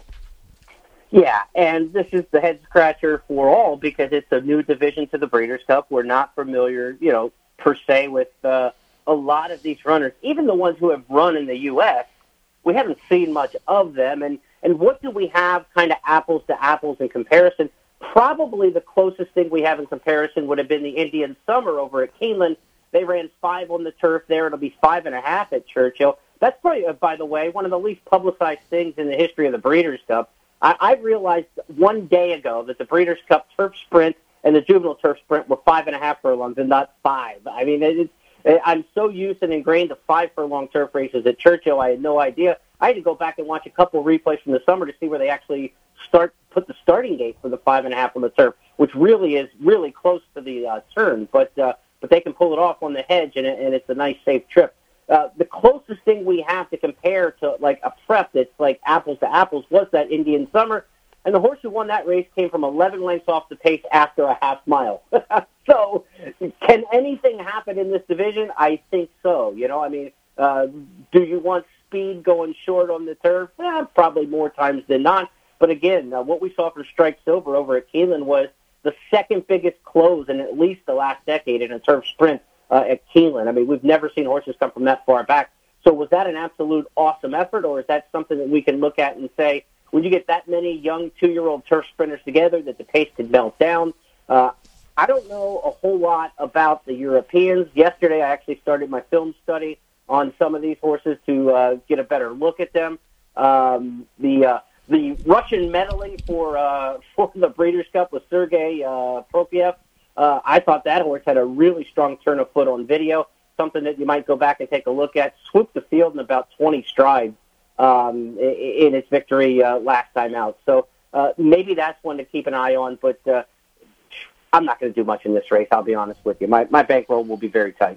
Yeah, and this is the head scratcher for all because it's a new division to the Breeders' Cup. We're not familiar, you know, per se with uh, a lot of these runners, even the ones who have run in the U S We haven't seen much of them. And, and what do we have kind of apples to apples in comparison? Probably the closest thing we have in comparison would have been the Indian Summer over at Keeneland. They ran five on the turf there. It'll be five and a half at Churchill. That's probably, uh, by the way, one of the least publicized things in the history of the Breeders' Cup. I, I realized one day ago that the Breeders' Cup turf sprint and the juvenile turf sprint were five and a half furlongs and not five. I mean, it, it, I'm so used and ingrained to five furlong turf races at Churchill. I had no idea. I had to go back and watch a couple of replays from the summer to see where they actually start put the starting gate for the five and a half on the turf, which really is really close to the uh, turn. But uh, but they can pull it off on the hedge, and, it, and it's a nice, safe trip. Uh, the closest thing we have to compare to like a prep that's like apples to apples was that Indian Summer, and the horse who won that race came from eleven lengths off the pace after a half mile. So, can anything happen in this division? I think so. You know, I mean, uh, do you want speed going short on the turf? Eh, probably more times than not. But again, uh, what we saw from Strike Silver over at Keeneland was the second biggest close in at least the last decade in a turf sprint. Uh, at Keeneland. I mean, we've never seen horses come from that far back. So was that an absolute awesome effort, or is that something that we can look at and say, when you get that many young two-year-old turf sprinters together, that the pace could melt down? Uh, I don't know a whole lot about the Europeans. Yesterday, I actually started my film study on some of these horses to uh, get a better look at them. Um, the uh, the Russian medaling for uh, for the Breeders' Cup was Sergei uh, Prokofiev. Uh, I thought that horse had a really strong turn of foot on video, something that you might go back and take a look at. Swooped the field in about twenty strides um, in its victory uh, last time out. So uh, maybe that's one to keep an eye on. But uh, I'm not going to do much in this race. I'll be honest with you. My my bankroll will be very tight.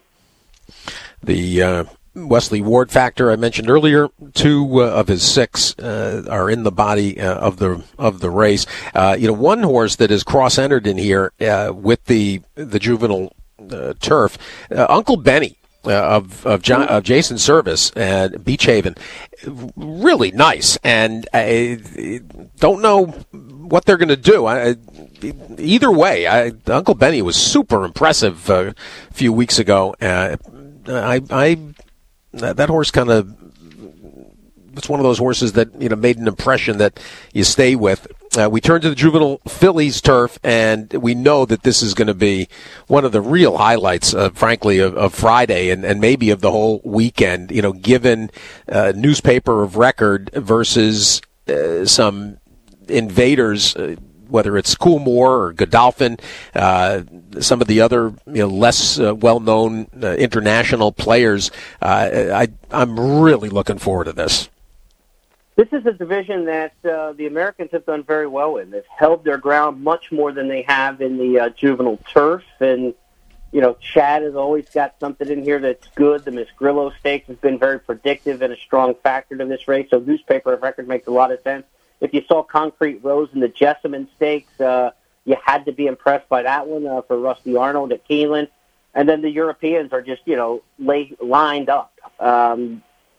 The uh, Wesley Ward factor I mentioned earlier, two uh, of his six uh, are in the body uh, of the of the race. Uh, you know, one horse that is cross-entered in here uh, with the the juvenile uh, turf, uh, Uncle Benny. Uh, of of, John, of Jason Service at Beach Haven, really nice, and I don't know what they're going to do. I, either way, I, Uncle Benny was super impressive uh, a few weeks ago. Uh, I, I that horse kind of it's one of those horses that you know made an impression that you stay with. Uh, we turn to the juvenile fillies turf, and we know that this is going to be one of the real highlights, uh, frankly, of, of Friday and, and maybe of the whole weekend. You know, given uh, newspaper of record versus uh, some invaders, uh, whether it's Coolmore or Godolphin, uh, some of the other you know less uh, well-known uh, international players. Uh, I, I'm really looking forward to this. This is a division that uh, the Americans have done very well in. They've held their ground much more than they have in the uh, juvenile turf. And, you know, Chad has always got something in here that's good. The Miss Grillo Stakes has been very predictive and a strong factor to this race. So newspaper of record makes a lot of sense. If you saw Concrete Rose in the Jessamine Stakes, uh, you had to be impressed by that one uh, for Rusty Arnold at Keeneland. And then the Europeans are just, you know, lay, lined up. Um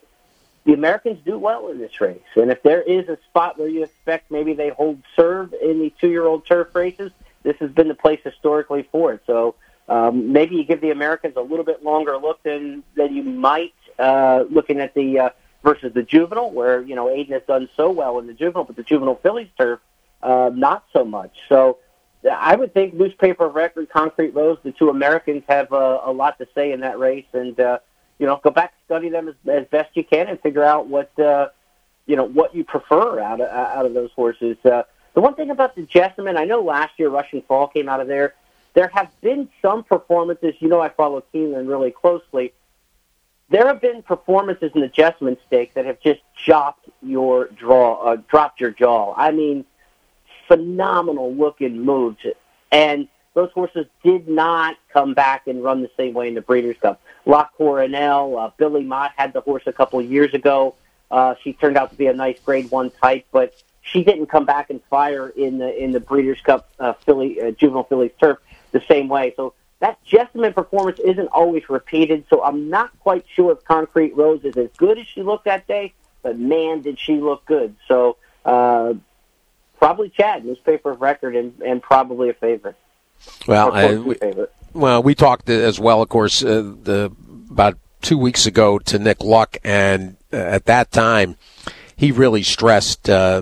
The Americans do well in this race, and if there is a spot where you expect maybe they hold serve in the two-year-old turf races, this has been the place historically for it. So um, maybe you give the Americans a little bit longer look than than you might uh, looking at the uh, versus the juvenile, where you know Aiden has done so well in the juvenile, but the juvenile fillies turf uh, not so much. So I would think newspaper of record, Concrete Rose, the two Americans have uh, a lot to say in that race, and. Uh, You know, go back, study them as, as best you can, and figure out what uh, you know what you prefer out of out of those horses. Uh, the one thing about the Jessamine, I know last year Rushing Fall came out of there. There have been some performances. You know, I follow Keeneland really closely. There have been performances in the Jessamine Stakes that have just chopped your draw, uh, dropped your jaw. I mean, phenomenal looking moves, and those horses did not come back and run the same way in the Breeders' Cup. La Coronel, uh, Billy Mott had the horse a couple of years ago. Uh, she turned out to be a nice Grade One type, but she didn't come back and fire in the in the Breeders' Cup uh, filly uh, juvenile fillies turf the same way. So that Jessamine performance isn't always repeated. So I'm not quite sure if Concrete Rose is as good as she looked that day, but man, did she look good. So uh, probably Chad, newspaper of record, and, and probably a favorite. Well, I, we, well, we talked as well, of course, uh, the, about two weeks ago to Nick Luck, and uh, at that time, he really stressed uh,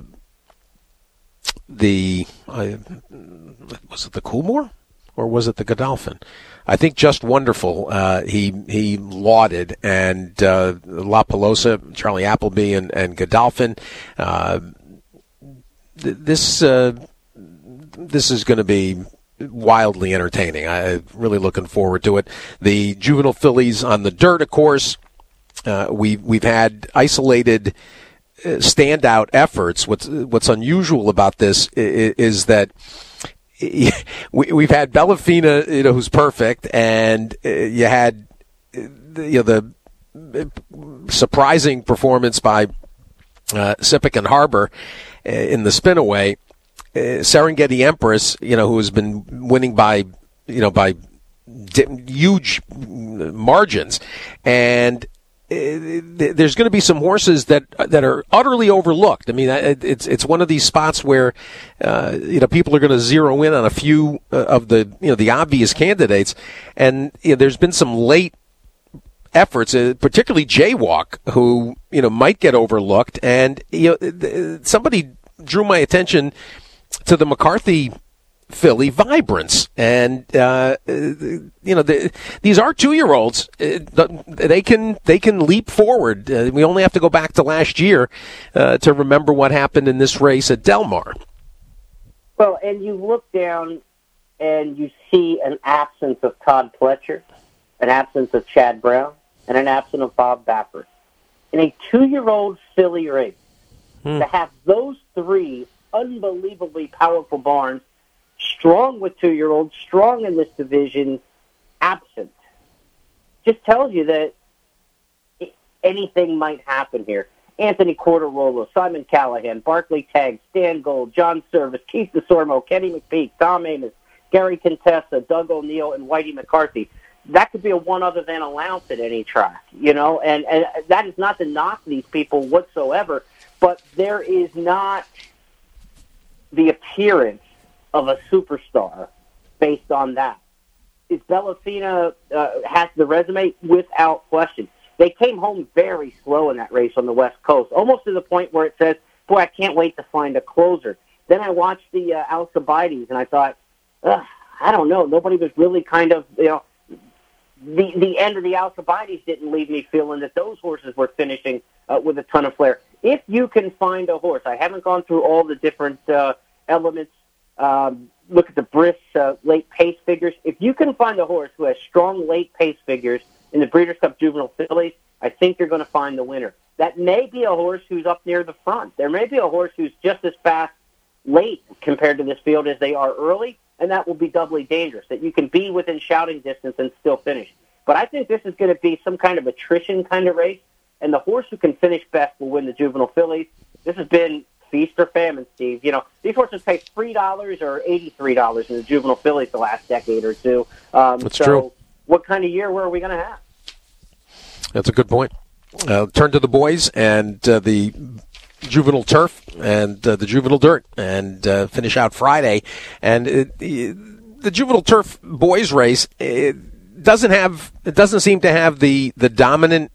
the uh, was it the Coolmore or was it the Godolphin? I think Just Wonderful. Uh, he he lauded, and uh, La Pelosa, Charlie Appleby, and, and Godolphin. Uh, th- this uh, this is going to be wildly entertaining. I'm really looking forward to it. The juvenile fillies on the dirt, of course. Uh, we we've had isolated uh, standout efforts. What's what's unusual about this is, is that we, we've had Bellafina, you know, who's perfect, and uh, you had you know the surprising performance by uh, Sippick and Harbor uh, in the spinaway. Uh, Serengeti Empress, you know, who has been winning by, you know, by di- huge margins, and uh, there's going to be some horses that that are utterly overlooked. I mean, it's it's one of these spots where, uh, you know, people are going to zero in on a few of the, you know, the obvious candidates, and you know, there's been some late efforts, uh, particularly Jaywalk, who you know might get overlooked, and you know, somebody drew my attention to the McCarthy filly Vibrance, and uh, you know the, these are two-year-olds. They can they can leap forward. Uh, we only have to go back to last year uh, to remember what happened in this race at Del Mar. Well, and you look down and you see an absence of Todd Pletcher, an absence of Chad Brown, and an absence of Bob Baffert. In a two-year-old filly race, hmm. to have those three unbelievably powerful barns, strong with two-year-olds, strong in this division, absent. Just tells you that anything might happen here. Anthony Cordarolo, Simon Callahan, Barclay Tagg, Stan Gold, John Service, Keith DeSormo, Kenny McPeak, Tom Amos, Gary Contessa, Doug O'Neill, and Whitey McCarthy. That could be a one other than allowance at any track, you know, and, and that is not to knock these people whatsoever, but there is not the appearance of a superstar based on that. Is Bellafina uh, has the resume? Without question. They came home very slow in that race on the West Coast, almost to the point where it says, boy, I can't wait to find a closer. Then I watched the uh, Alcibiades, and I thought, ugh, I don't know. Nobody was really kind of, you know, the, the end of the Alcibiades didn't leave me feeling that those horses were finishing uh, with a ton of flair. If you can find a horse, I haven't gone through all the different uh, elements, um, look at the Briss uh, late pace figures. If you can find a horse who has strong late pace figures in the Breeders' Cup Juvenile Fillies, I think you're going to find the winner. That may be a horse who's up near the front. There may be a horse who's just as fast late compared to this field as they are early, and that will be doubly dangerous, that you can be within shouting distance and still finish. But I think this is going to be some kind of attrition kind of race, and the horse who can finish best will win the Juvenile Fillies. This has been feast or famine, Steve. You know, these horses pay three dollars or eighty-three dollars in the Juvenile Fillies the last decade or two. Um, That's so true. What kind of year were we going to have? That's a good point. Uh, turn to the boys and uh, the Juvenile Turf and uh, the Juvenile Dirt, and uh, finish out Friday. And it, it, the Juvenile Turf boys race it doesn't have it doesn't seem to have the the dominant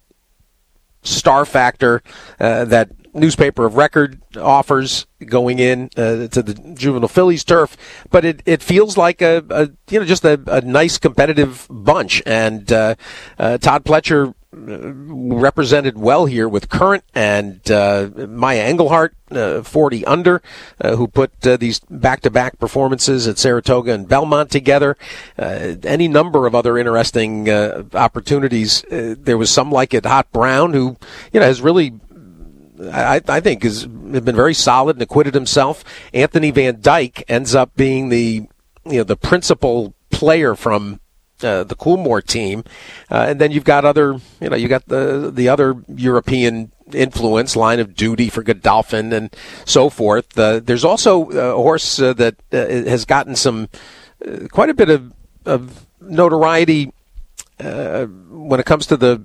star factor uh, that Newspaper of Record offers going in uh, to the Juvenile Fillies Turf, but it, it feels like a, a you know just a, a nice competitive bunch, and uh, uh, Todd Pletcher represented well here with Current and uh, Maya Engelhart, uh, forty under, uh, who put uh, these back-to-back performances at Saratoga and Belmont together. Uh, any number of other interesting uh, opportunities. Uh, there was some like it Hot Brown, who you know has really, I, I think, has been very solid and acquitted himself. Anthony Van Dyke ends up being the you know the principal player from Uh, the Coolmore team, uh, and then you've got other, you know, you got the the other European influence, Line of Duty for Godolphin and so forth. Uh, there's also a horse uh, that uh, has gotten some uh, quite a bit of, of notoriety uh, when it comes to the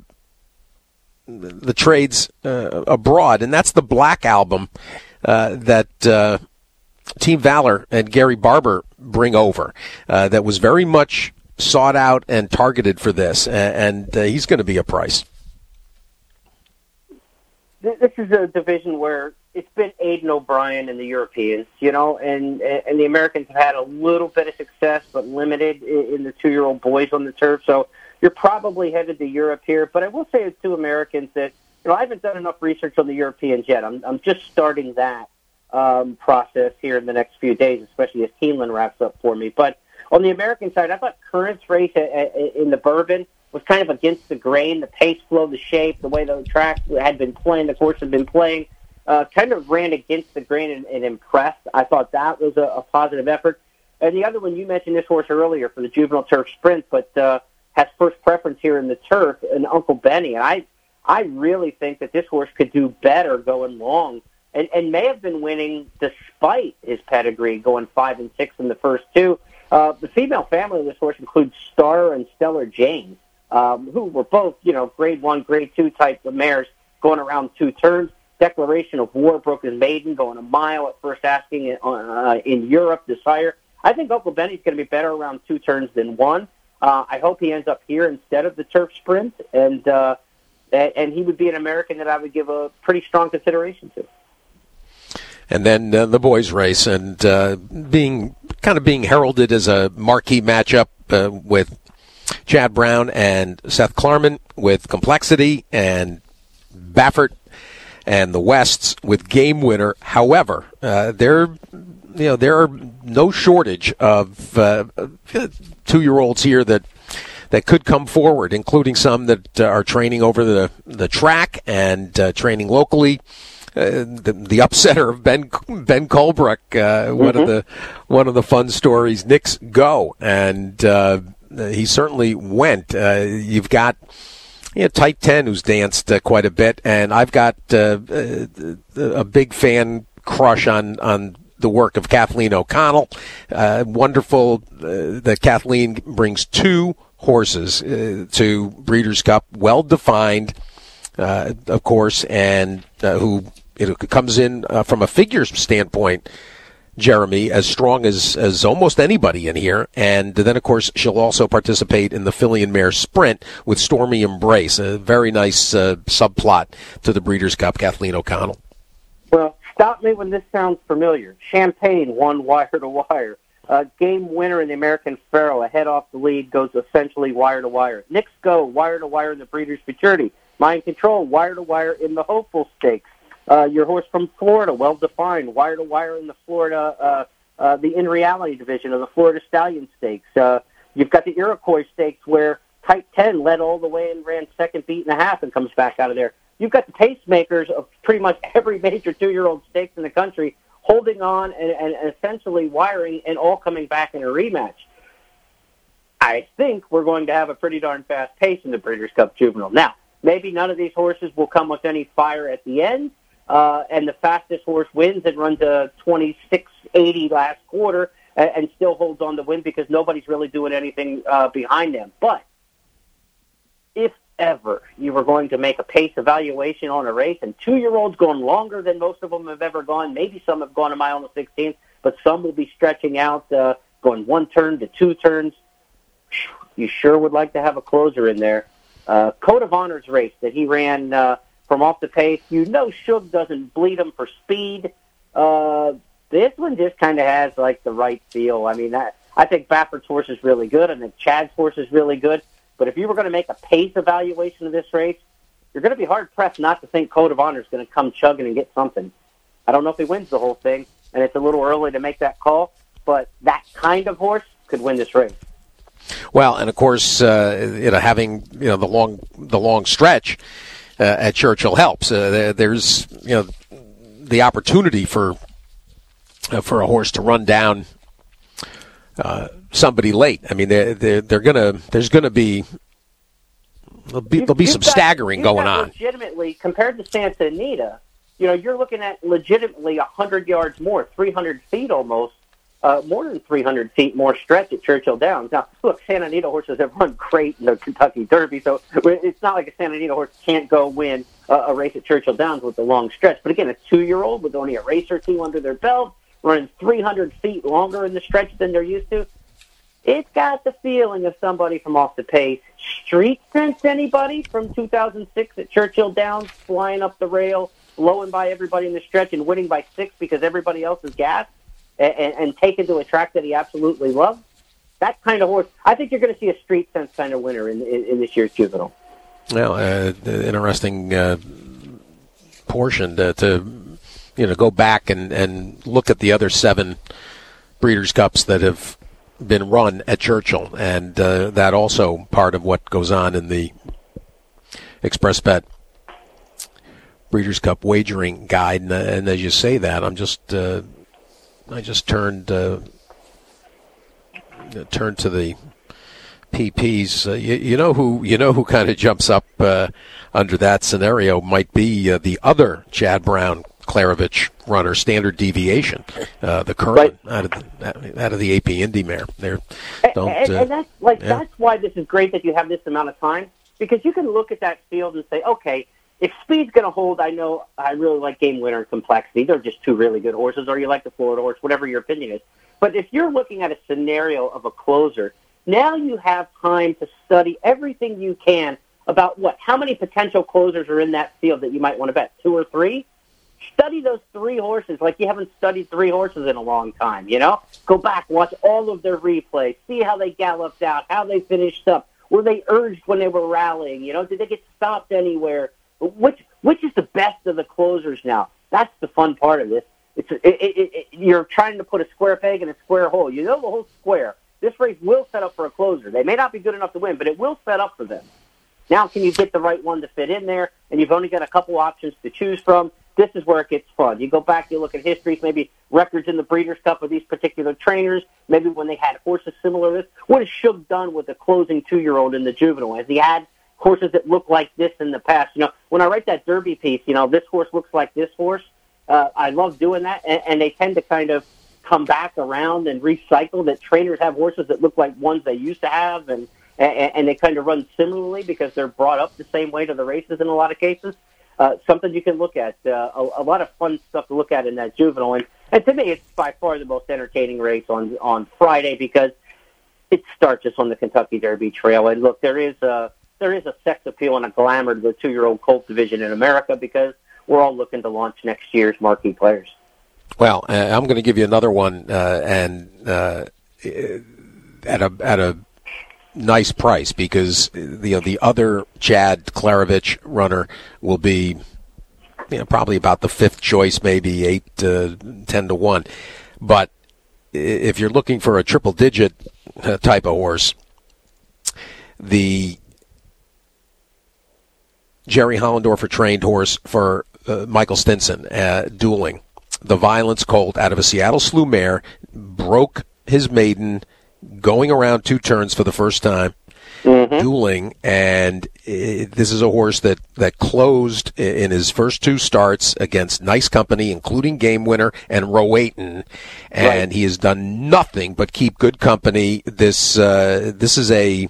the trades uh, abroad, and that's the Black Album uh, that uh, Team Valor and Gary Barber bring over. Uh, that was very much sought out and targeted for this, and, and uh, he's going to be a price. This is a division where it's been Aidan O'Brien and the Europeans, you know, and and the Americans have had a little bit of success, but limited in the two-year-old boys on the turf. So you're probably headed to Europe here. But I will say to Americans that, you know, I haven't done enough research on the Europeans yet. I'm I'm just starting that um, process here in the next few days, especially as Keeneland wraps up for me. But on the American side, I thought Current's race in the Bourbon was kind of against the grain, the pace flow, the shape, the way the track had been playing, the course had been playing, uh, kind of ran against the grain and, and impressed. I thought that was a, a positive effort. And the other one, you mentioned this horse earlier for the Juvenile Turf Sprint, but uh, has first preference here in the Turf, and Uncle Benny. And I I really think that this horse could do better going long, and, and may have been winning despite his pedigree, going five and six in the first two. Uh, the female family of this horse includes Star and Stellar James, um, who were both, you know, grade one, grade two type of mares going around two turns. Declaration of War broke his maiden, going a mile at first asking in, uh, in Europe this higher. I think Uncle Benny's going to be better around two turns than one. Uh, I hope he ends up here instead of the Turf Sprint, and uh, and he would be an American that I would give a pretty strong consideration to. And then uh, the boys race, and uh, being kind of being heralded as a marquee matchup uh, with Chad Brown and Seth Klarman, with Complexity and Baffert and the Wests with Game Winner. However, uh, there, you know, there are no shortage of uh, two-year-olds here that that could come forward, including some that uh, are training over the the track and uh, training locally. uh, the, the upsetter of Ben Ben Colebrook. Uh, mm-hmm. One of the one of the fun stories. Knicks go, and uh, he certainly went. Uh, you've got. Yeah, Type ten, who's danced uh, quite a bit, and I've got uh, a, a big fan crush on, on the work of Kathleen O'Connell. Uh, wonderful uh, that Kathleen brings two horses uh, to Breeders' Cup, well-defined, uh, of course, and uh, who it comes in uh, from a figure standpoint, Jeremy, as strong as, as almost anybody in here. And then, of course, she'll also participate in the filly and mare sprint with Stormy Embrace, a very nice uh, subplot to the Breeders' Cup, Kathleen O'Connell. Well, stop me when this sounds familiar. Champagne won wire to wire. Uh, game winner in the American Pharoah, ahead off the lead, goes essentially wire to wire. Knicks go wire to wire in the Breeders' Futurity. Mind Control, wire to wire in the Hopeful Stakes. Uh, your horse from Florida, well-defined, wire-to-wire in the Florida, uh, uh, the in-reality division of the Florida Stallion Stakes. Uh, you've got the Iroquois Stakes where Type ten led all the way and ran second beat and a half and comes back out of there. You've got the pacemakers of pretty much every major two-year-old stakes in the country holding on and, and essentially wiring and all coming back in a rematch. I think we're going to have a pretty darn fast pace in the Breeders' Cup Juvenile. Now, maybe none of these horses will come with any fire at the end, Uh, and the fastest horse wins and runs a twenty-six eighty last quarter and, and still holds on to win because nobody's really doing anything uh, behind them. But if ever you were going to make a pace evaluation on a race, and two-year-olds going longer than most of them have ever gone, maybe some have gone a mile and a sixteenth, but some will be stretching out, uh, going one turn to two turns. You sure would like to have a closer in there. Uh, Code of Honor's race that he ran uh, from off the pace, you know Shug doesn't bleed him for speed. Uh, this one just kind of has, like, the right feel. I mean, that, I think Baffert's horse is really good. I think Chad's horse is really good. But if you were going to make a pace evaluation of this race, you're going to be hard-pressed not to think Code of Honor is going to come chugging and get something. I don't know if he wins the whole thing, and it's a little early to make that call, but that kind of horse could win this race. Well, and of course, uh, you know, having you know the long the long stretch uh, at Churchill helps. Uh, there, there's you know the opportunity for uh, for a horse to run down uh, somebody late. I mean, they're they're, they're gonna there's gonna be there'll be, there'll be some got, staggering going on. Legitimately, compared to Santa Anita, you know, you're looking at legitimately a hundred yards more, three hundred feet almost. Uh, more than three hundred feet more stretch at Churchill Downs. Now, look, Santa Anita horses have run great in the Kentucky Derby, so it's not like a Santa Anita horse can't go win a, a race at Churchill Downs with a long stretch. But again, a two-year-old with only a race or two under their belt, running three hundred feet longer in the stretch than they're used to, it's got the feeling of somebody from off the pace. Street sense anybody from two thousand six at Churchill Downs, flying up the rail, blowing by everybody in the stretch and winning by six because everybody else is gassed? And, and taken to a track that he absolutely loves, that kind of horse, I think you're going to see a street sense kind of winner in, in, in this year's Juvenile. Well, uh, interesting uh, portion to, to you know go back and, and look at the other seven Breeders' Cups that have been run at Churchill, and uh, that also part of what goes on in the ExpressBet Breeders' Cup wagering guide. And, and as you say that, I'm just. Uh, I just turned uh, turned to the P Ps. Uh, you, you know who you know who kind of jumps up uh, under that scenario might be uh, the other Chad Brown Klaravich runner, Standard Deviation, uh, the current right. out of the, out of the A P Indy mare. There, don't. And, and, uh, and that's like yeah. that's why this is great that you have this amount of time, because you can look at that field and say, okay, if speed's going to hold, I know I really like Game Winner and Complexity. They're just two really good horses, or you like the Florida horse, whatever your opinion is. But if you're looking at a scenario of a closer, now you have time to study everything you can about what, how many potential closers are in that field that you might want to bet, two or three? Study those three horses like you haven't studied three horses in a long time, you know? Go back, watch all of their replays, see how they galloped out, how they finished up. Were they urged when they were rallying? You know, did they get stopped anywhere? Which which is the best of the closers now? That's the fun part of this. It's it, it, it, you're trying to put a square peg in a square hole. You know the whole square. This race will set up for a closer. They may not be good enough to win, but it will set up for them. Now, can you get the right one to fit in there? And you've only got a couple options to choose from. this is where it gets fun. You go back, you look at histories, maybe records in the Breeders' Cup of these particular trainers, maybe when they had horses similar to this. What has Shug done with the closing two-year-old in the juvenile? Has he had horses that look like this in the past? You know, when I write that Derby piece, you know, this horse looks like this horse. Uh, I love doing that, and, and they tend to kind of come back around and recycle, that trainers have horses that look like ones they used to have, and, and, and they kind of run similarly because they're brought up the same way to the races in a lot of cases. Uh, something you can look at, uh, a, a lot of fun stuff to look at in that juvenile. And, and to me, it's by far the most entertaining race on, on Friday because it starts just on the Kentucky Derby Trail. And look, there is a, there is a sex appeal and a glamour to the two-year-old colt division in America because we're all looking to launch next year's marquee players. Well, uh, I'm going to give you another one, uh, and uh, at a at a nice price because the you know, the other Chad Klaravich runner will be, you know, probably about the fifth choice, maybe eight to ten to one. But if you're looking for a triple digit uh, type of horse, the Jerry Hollendorfer trained horse for uh, Michael Stinson, uh, dueling. The Violence Colt out of a Seattle Slew mare, broke his maiden, going around two turns for the first time, mm-hmm. dueling, and it, this is a horse that, that closed in his first two starts against nice company, including Game Winner and Rowayton, and right. he has done nothing but keep good company. This uh, this is a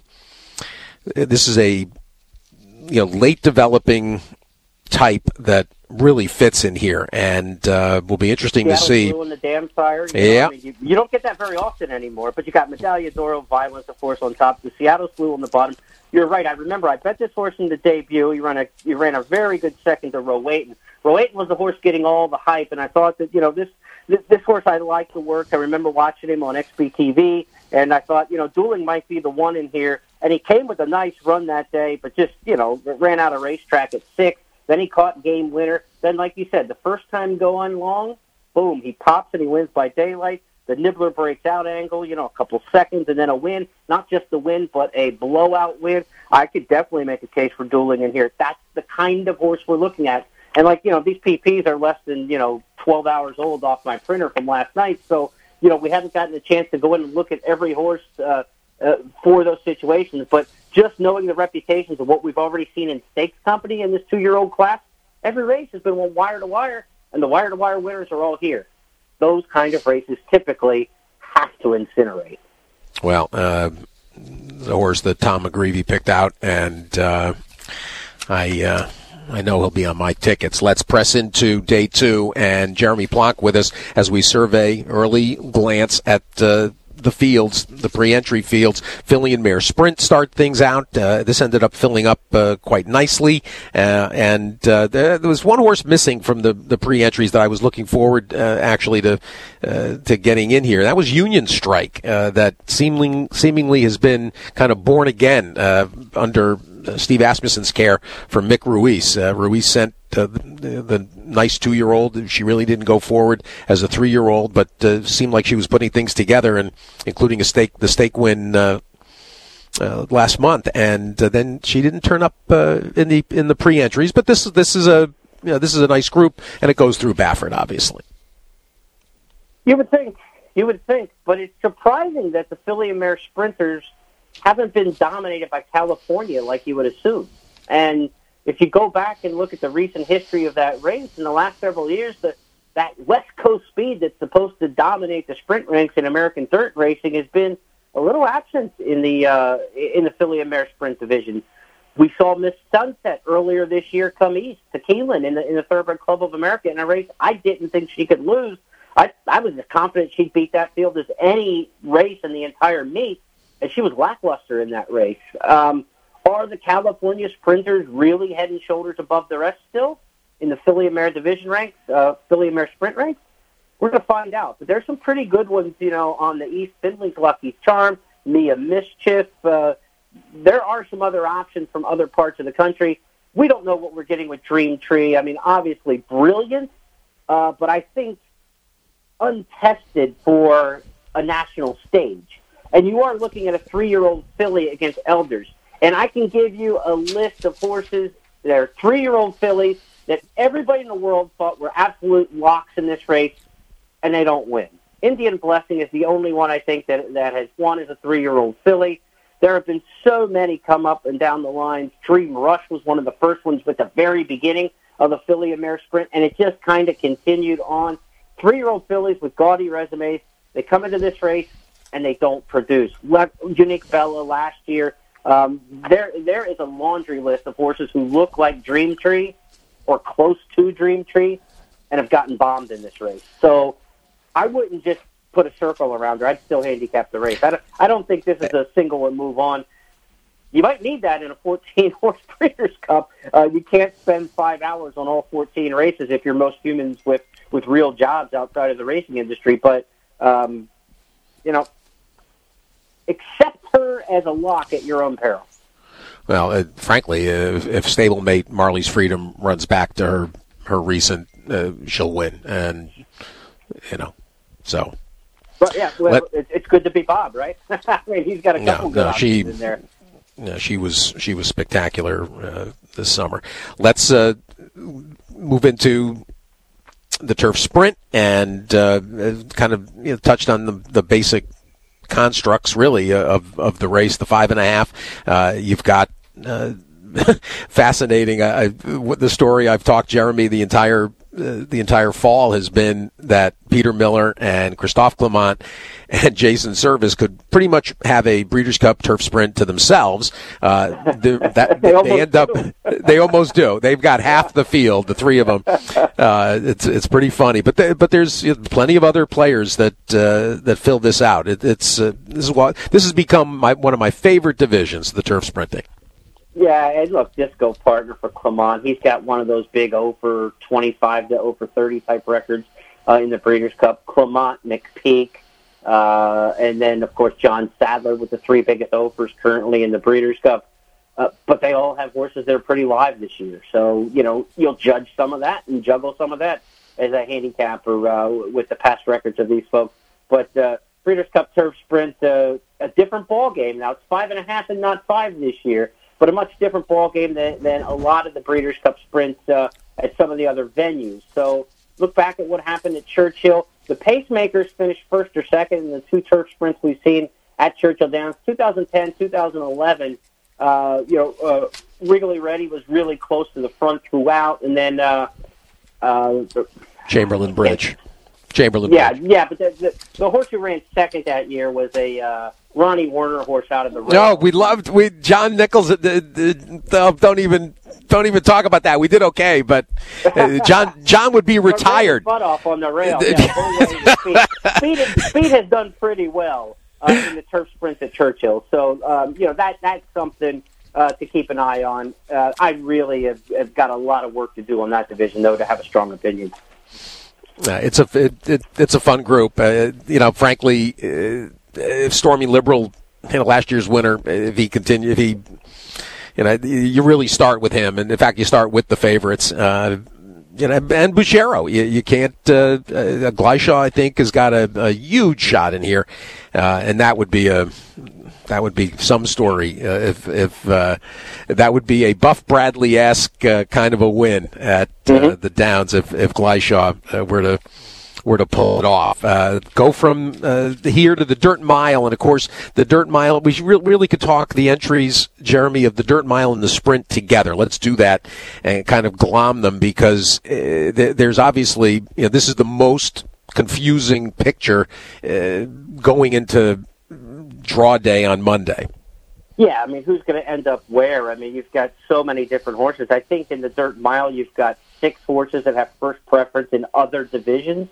this is a you know late developing type that really fits in here, and uh, will be interesting Seattle to see. Blue and the Dam Sire. You yeah, know, I mean, you, you don't get that very often anymore. But you got Medaglia d'Oro, Violence, of course, on top. The Seattle Blue on the bottom. You're right. I remember I bet this horse in the debut. You ran a you ran a very good second to Rowayton. Rowayton was the horse getting all the hype, and I thought that you know this this, this horse I like the work. I remember watching him on X B T V, and I thought you know dueling might be the one in here. And he came with a nice run that day, but just you know ran out of racetrack at six. Then he caught Game Winner. Then, like you said, the first time going long, boom, he pops and he wins by daylight. The Nibbler breaks out angle, you know, a couple seconds, and then a win. Not just a win, but a blowout win. I could definitely make a case for dueling in here. That's the kind of horse we're looking at. And, like, you know, these P Ps are less than, you know, twelve hours old off my printer from last night. So, you know, we haven't gotten a chance to go in and look at every horse uh, uh, for those situations. But just knowing the reputations of what we've already seen in stakes company in this two-year-old class, every race has been one wire-to-wire, and the wire-to-wire winners are all here. Those kind of races typically have to incinerate. Well, uh, the horse that Tom McGreevy picked out, and uh, I uh, I know he'll be on my tickets. Let's press into day two, and Jeremy Plonk with us as we survey early glance at uh, the fields, the pre-entry fields. Filly and Mare Sprint start things out. Uh, this ended up filling up uh, quite nicely, uh, and uh, there, there was one horse missing from the, the pre-entries that I was looking forward uh, actually to uh, to getting in here. That was Union Strike, uh, that seemingly seemingly has been kind of born again uh, under Steve Asmussen's care for Mick Ruiz. Uh, Ruiz sent uh, the, the nice two-year-old. She really didn't go forward as a three-year-old, but uh, seemed like she was putting things together, and including a stake, the stake win uh, uh, last month. And uh, then she didn't turn up uh, in the in the pre-entries. But this this is a you know, this is a nice group, and it goes through Baffert, obviously. You would think, you would think, but it's surprising that the Filly and Mare Sprinters haven't been dominated by California like you would assume. And if you go back and look at the recent history of that race in the last several years, the, that West Coast speed that's supposed to dominate the sprint ranks in American dirt racing has been a little absent in the uh, in the Filly and Mare Sprint division. We saw Miss Sunset earlier this year come east to Keeneland in the in the Thoroughbred Club of America in a race I didn't think she could lose. I I was as confident she'd beat that field as any race in the entire meet. And she was lackluster in that race. Um, are the California sprinters really head and shoulders above the rest still in the Filly and Mare division ranks, uh, Filly and Mare sprint ranks? We're going to find out. But there's some pretty good ones, you know, on the East. Finley's Lucky Charm, Mia Mischief. Uh, there are some other options from other parts of the country. We don't know what we're getting with Dream Tree. I mean, obviously brilliant, uh, but I think untested for a national stage. And you are looking at a three-year-old filly against elders. And I can give you a list of horses that are three-year-old fillies that everybody in the world thought were absolute locks in this race, and they don't win. Indian Blessing is the only one I think that that has won as a three-year-old filly. There have been so many come up and down the line. Dream Rush was one of the first ones at the very beginning of the filly and mare sprint, and it just kind of continued on. Three-year-old fillies with gaudy resumes, they come into this race, and they don't produce. Unique Bella last year, um, there there is a laundry list of horses who look like Dream Tree or close to Dream Tree and have gotten bombed in this race. So I wouldn't just put a circle around her. I'd still handicap the race. I don't, I don't think this is a single and move on. You might need that in a fourteen-horse Breeders' Cup. Uh, you can't spend five hours on all fourteen races if you're most humans with, with real jobs outside of the racing industry. But, um, you know, accept her as a lock at your own peril. Well, uh, frankly, if, if stablemate Marley's Freedom runs back to her, her recent, uh, she'll win. And, you know, so... But yeah, well, Let, it's good to be Bob, right? I mean, he's got a couple no, good no, she, options in there. No, she was she was spectacular uh, this summer. Let's uh, move into the turf sprint and uh, kind of you know, touched on the, the basic constructs, really, of of the race. The five and a half. Uh, you've got. Uh, fascinating. I, the story I've talked Jeremy the entire uh, the entire fall has been that Peter Miller and Christophe Clement and Jason Service could pretty much have a Breeders' Cup turf sprint to themselves. Uh, that they, they end up they almost do. They've got half the field, the three of them. Uh, it's it's pretty funny, but they, but there's you know, plenty of other players that uh, that fill this out. It, it's uh, this is what this has become my, one of my favorite divisions, the turf sprinting. Yeah, and look, Disco partner for Clement. He's got one of those big over twenty-five to over thirty type records uh, in the Breeders' Cup. Clement, McPeak, uh, and then, of course, John Sadler with the three biggest overs currently in the Breeders' Cup. Uh, but they all have horses that are pretty live this year. So, you know, you'll judge some of that and juggle some of that as a handicapper uh, with the past records of these folks. But uh, Breeders' Cup turf sprint, uh, a different ball game. Now, it's five and a half and not five this year, but a much different ball game than, than a lot of the Breeders' Cup sprints uh, at some of the other venues. So look back at what happened at Churchill. The pacemakers finished first or second in the two turf sprints we've seen at Churchill Downs. twenty ten, twenty eleven, uh, you know, uh, Wrigley Ready was really close to the front throughout, and then uh, uh, Chamberlain Bridge. Chamberlain yeah, Bridge. Yeah, but the, the, the horse who ran second that year was a uh, Ronnie Warner horse out of the race. No, we loved we John Nichols. Uh, uh, don't even don't even talk about that. We did okay, but uh, John John would be retired. Butt off on the rail. Yeah, speed. Speed, has, speed has done pretty well uh, in the turf sprints at Churchill. So um, you know that that's something uh, to keep an eye on. Uh, I really have, have got a lot of work to do on that division, though, to have a strong opinion. Uh, it's a it, it, it's a fun group. Uh, you know, frankly, uh, if Stormy Liberal, you know, last year's winner, if he continue, if he, you know, you really start with him, and in fact, you start with the favorites. Uh, you know, and Bouchero, you, you can't. Uh, uh, Gleishaw, I think, has got a, a huge shot in here, uh, and that would be a. That would be some story uh, if if uh, that would be a Buff Bradley-esque uh, kind of a win at uh, mm-hmm. the Downs if if Gleishaw uh, were to were to pull it off. Uh, go from uh, here to the Dirt Mile, and of course the Dirt Mile. We re- really could talk the entries, Jeremy, of the Dirt Mile and the Sprint together. Let's do that and kind of glom them because uh, th- there's obviously you know this is the most confusing picture uh, going into draw day on Monday. Yeah, I mean, who's going to end up where? I mean, you've got so many different horses. I think in the Dirt Mile, you've got six horses that have first preference in other divisions.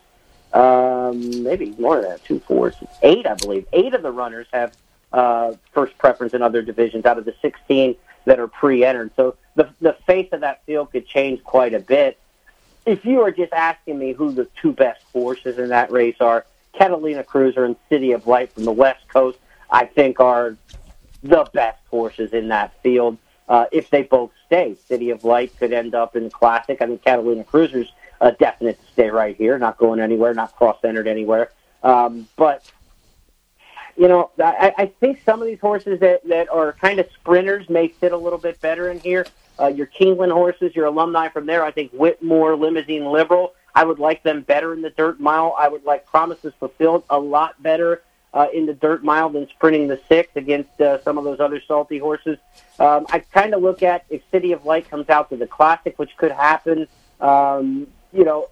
Um, maybe more than that, two, four, eight, I believe. Eight of the runners have uh, first preference in other divisions out of the sixteen that are pre-entered. So the the face of that field could change quite a bit. If you are just asking me who the two best horses in that race are, Catalina Cruiser and City of Light from the West Coast, I think are the best horses in that field. Uh, if they both stay, City of Light could end up in the Classic. I think Catalina Cruiser's uh, definite to stay right here, not going anywhere, not cross-entered anywhere. Um, but, you know, I, I think some of these horses that, that are kind of sprinters may fit a little bit better in here. Uh, your Keeneland horses, your alumni from there, I think Whitmore, Limousine Liberal, I would like them better in the dirt mile. I would like Promises Fulfilled a lot better uh, in the dirt mile than sprinting the six against uh, some of those other salty horses. Um, I kind of look at if City of Light comes out to the Classic, which could happen. Um, you know,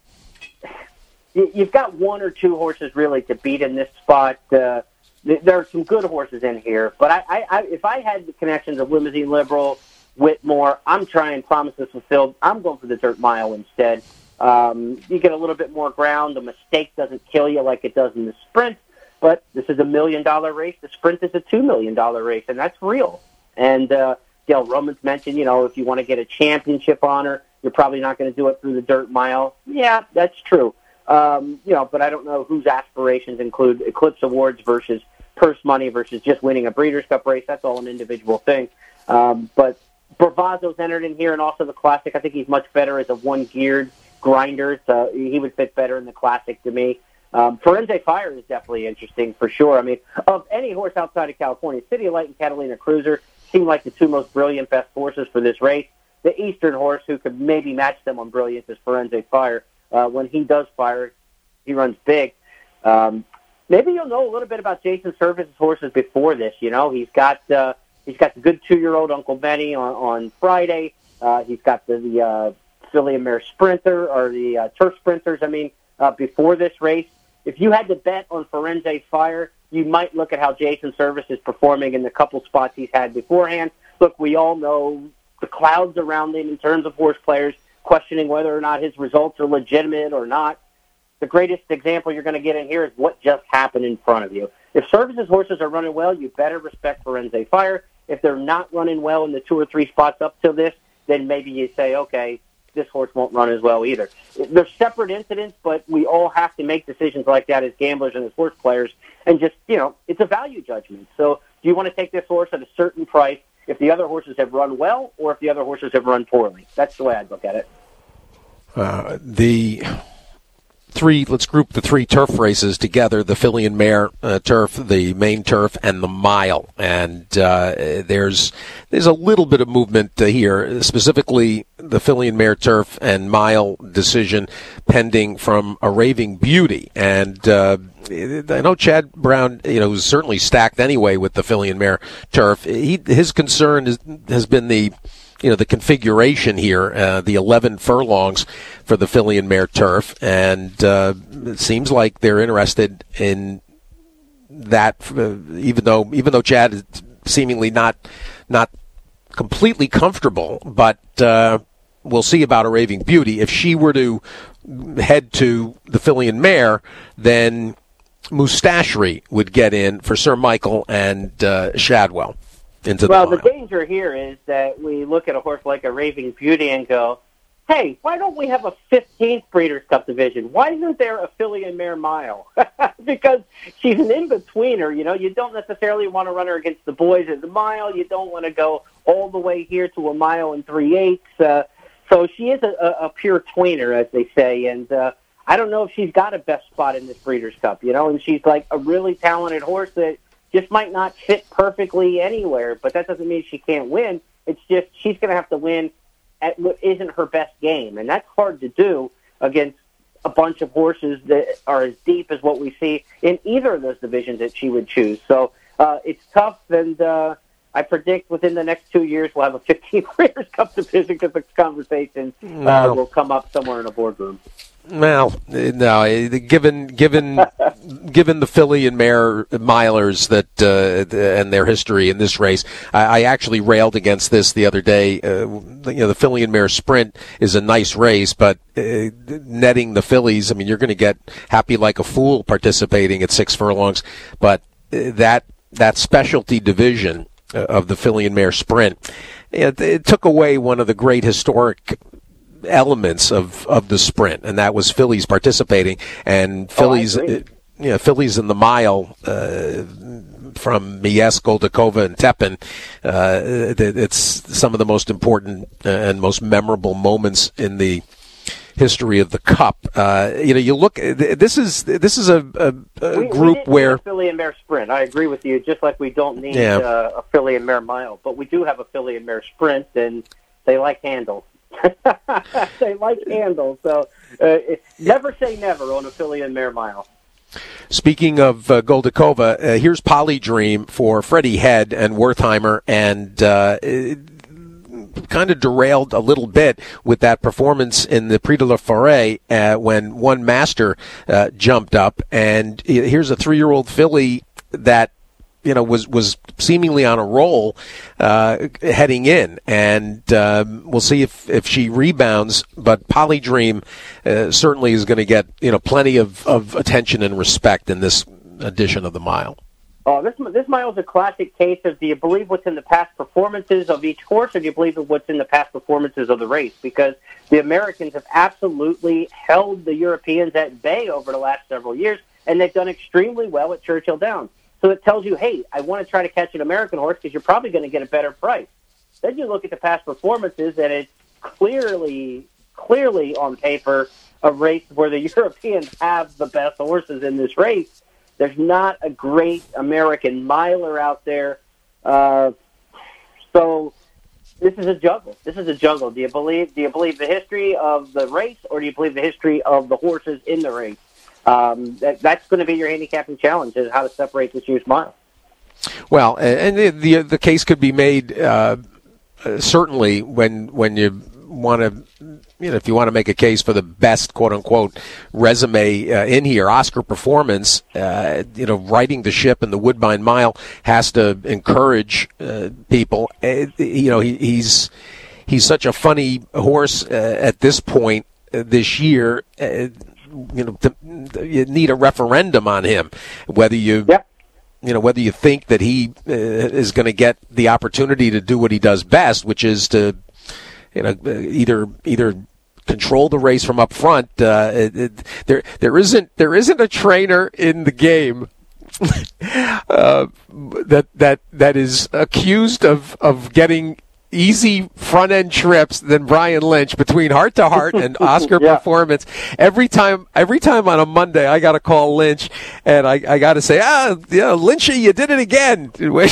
you've got one or two horses really to beat in this spot. Uh, there are some good horses in here, but I, I, I, if I had the connections of Limousine Liberal, Whitmore, I'm trying Promises Fulfilled. I'm going for the dirt mile instead. Um, you get a little bit more ground. The mistake doesn't kill you like it does in the sprint, but this is a million-dollar race. The sprint is a two million dollars race, and that's real. And uh, Dale Romans mentioned, you know, if you want to get a championship honor, you're probably not going to do it through the dirt mile. Yeah, that's true. Um, you know, but I don't know whose aspirations include Eclipse Awards versus purse money versus just winning a Breeders' Cup race. That's all an individual thing. Um, but Bravazzo's entered in here, and also the Classic. I think he's much better as a one-geared grinder, so he would fit better in the Classic to me. Um, Firenze Fire is definitely interesting for sure. I mean, of any horse outside of California, City of Light and Catalina Cruiser seem like the two most brilliant, best horses for this race. The Eastern horse who could maybe match them on brilliance is Firenze Fire. Uh, when he does fire, he runs big. Um, maybe you'll know a little bit about Jason Service's horses before this. You know, he's got uh, he's got the good two-year-old Uncle Benny on, on Friday. Uh, he's got the, the uh, Filly and Mare Sprinter, or the uh, Turf Sprinters, I mean, uh, before this race. If you had to bet on Firenze Fire, you might look at how Jason Service is performing in the couple spots he's had beforehand. Look, we all know the clouds around him in terms of horse players, questioning whether or not his results are legitimate or not. The greatest example you're going to get in here is what just happened in front of you. If Service's horses are running well, you better respect Firenze Fire. If they're not running well in the two or three spots up to this, then maybe you say, okay, this horse won't run as well either. They're separate incidents, but we all have to make decisions like that as gamblers and as horse players, and just, you know, it's a value judgment. So do you want to take this horse at a certain price if the other horses have run well or if the other horses have run poorly? That's the way I'd look at it. Uh, the three, let's group the three turf races together, the Filly and Mare uh, turf, the main turf, and the mile. And uh, there's there's a little bit of movement uh, here, specifically the Filly and Mare turf and mile decision pending from a Raving Beauty. And uh, I know Chad Brown, you know, was certainly stacked anyway with the Filly and Mare turf. He, his concern is, has been the you know, the configuration here, uh, the eleven furlongs for the Filly and Mare turf, and uh, it seems like they're interested in that, uh, even though even though Chad is seemingly not not completely comfortable, but uh, we'll see about a Raving Beauty. If she were to head to the Filly and Mare, then Mustachery would get in for Sir Michael and uh, Shadwell. Into well, the, the danger here is that we look at a horse like a Raving Beauty and go, hey, why don't we have a fifteenth Breeders' Cup division? Why isn't there a Filly and Mare mile? Because she's an in-betweener. You know, you don't necessarily want to run her against the boys at the mile. You don't want to go all the way here to a mile and three-eighths. Uh, so she is a, a, a pure tweener, as they say, and uh, I don't know if she's got a best spot in this Breeders' Cup, you know, and she's like a really talented horse that just might not fit perfectly anywhere, but that doesn't mean she can't win. It's just she's going to have to win at what isn't her best game, and that's hard to do against a bunch of horses that are as deep as what we see in either of those divisions that she would choose. So uh, it's tough, and uh, I predict within the next two years we'll have a fifteenth Breeders' Cup division because the conversation uh, no. will come up somewhere in a boardroom. Well, no. Given given given the Filly and Mare milers that uh, and their history in this race, I, I actually railed against this the other day. Uh, you know, the Filly and Mare Sprint is a nice race, but uh, netting the fillies, I mean, you're going to get Happy Like a Fool participating at six furlongs, but uh, that that specialty division uh, of the Filly and Mare Sprint, it, it took away one of the great historic elements of, of the sprint, and that was fillies participating, and fillies, oh, you know, fillies in the mile uh, from Mies, Goldakova, and Tepin. Uh, it's some of the most important and most memorable moments in the history of the Cup. Uh, you know, you look. This is this is a, a, a we, group we where a Filly and Mare Sprint. I agree with you. Just like we don't need yeah. uh, a Filly and Mare mile, but we do have a Filly and Mare Sprint, and They like handles. They like handles. So uh, never say never on a filly and mare mile. Speaking of uh, Goldikova, uh, here's Polydream for Freddie Head and Wertheimer, and uh, kind of derailed a little bit with that performance in the Prix de la Forêt uh, when one master uh, jumped up. And here's a three-year-old filly that you know, was, was seemingly on a roll uh, heading in. And uh, we'll see if, if she rebounds. But Polydream uh, certainly is going to get, you know, plenty of, of attention and respect in this edition of the mile. Oh, this this mile is a classic case of, do you believe what's in the past performances of each horse, or do you believe in what's in the past performances of the race? Because the Americans have absolutely held the Europeans at bay over the last several years, and they've done extremely well at Churchill Downs. So it tells you, hey, I want to try to catch an American horse because you're probably going to get a better price. Then you look at the past performances, and it's clearly, clearly on paper a race where the Europeans have the best horses in this race. There's not a great American miler out there. Uh, so this is a juggle. This is a juggle. Do you believe? Do you believe the history of the race, or do you believe the history of the horses in the race? Um, that, that's going to be your handicapping challenge: is how to separate this year's mile. Well, and the the, the case could be made uh, certainly when when you want to, you know, if you want to make a case for the best quote unquote resume uh, in here, Oscar Performance, uh, you know, riding the ship in the Woodbine Mile has to encourage uh, people. Uh, you know, he, he's he's such a funny horse uh, at this point uh, this year. Uh, you know, to, you need a referendum on him, whether you. Yep. You know, whether you think that he uh, is going to get the opportunity to do what he does best, which is to, you know, either either control the race from up front. Uh, it, it, there there isn't there isn't a trainer in the game uh, that that that is accused of of getting easy front end trips than Brian Lynch between Heart to Heart and Oscar yeah. Performance. Every time, every time on a Monday, I got to call Lynch, and I, I got to say, ah, yeah, Lynchy, you did it again.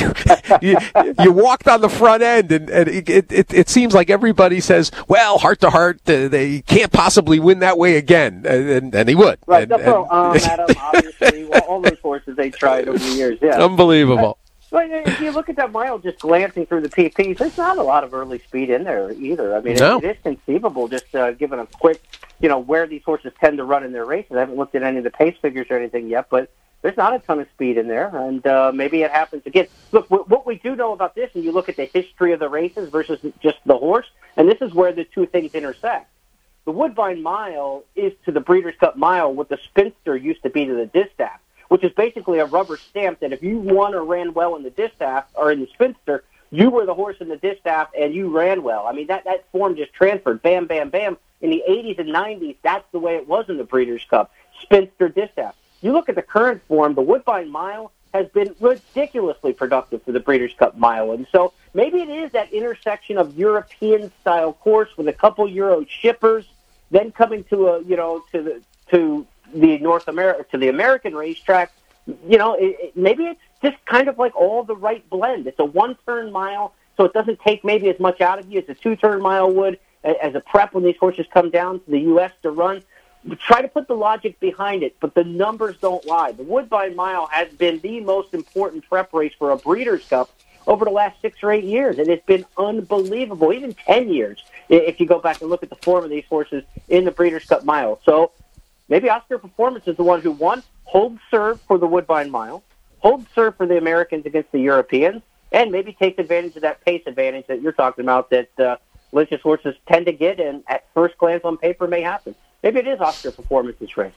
you, you walked on the front end, and, and it, it it seems like everybody says, well, Heart to Heart, uh, they can't possibly win that way again, and, and, and he would. Right, and, no, um, Adam, obviously, well, all those horses they tried over the years, yeah. Unbelievable. But if you look at that mile, just glancing through the P Ps, there's not a lot of early speed in there either. I mean, no. it, it is conceivable, just uh, given a quick, you know, where these horses tend to run in their races. I haven't looked at any of the pace figures or anything yet, but there's not a ton of speed in there, and uh, maybe it happens again. Look, w- what we do know about this, and you look at the history of the races versus just the horse, and this is where the two things intersect. The Woodbine Mile is to the Breeders' Cup Mile what the Spinster used to be to the Distaff, which is basically a rubber stamp that if you won or ran well in the Distaff or in the Spinster, you were the horse in the Distaff and you ran well. I mean, that, that form just transferred. Bam, bam, bam. In the eighties and nineties, that's the way it was in the Breeders' Cup. Spinster, Distaff. You look at the current form, the Woodbine Mile has been ridiculously productive for the Breeders' Cup Mile. And so maybe it is that intersection of European-style course with a couple Euro shippers, then coming to a, you know, to the, to, the North America to the American racetrack. You know, it, it, maybe it's just kind of like all the right blend. It's a one-turn mile, so it doesn't take maybe as much out of you as a two-turn mile would as a prep when these horses come down to the U S to run. Try to put the logic behind it, but the numbers don't lie. The Woodbine Mile has been the most important prep race for a Breeders' Cup over the last six or eight years, and it's been unbelievable, even ten years, if you go back and look at the form of these horses in the Breeders' Cup Mile. So maybe Oscar Performance is the one who won, hold serve for the Woodbine Mile, hold serve for the Americans against the Europeans, and maybe takes advantage of that pace advantage that you're talking about that uh, Lynch's horses tend to get, and at first glance on paper may happen. Maybe it is Oscar Performance's race.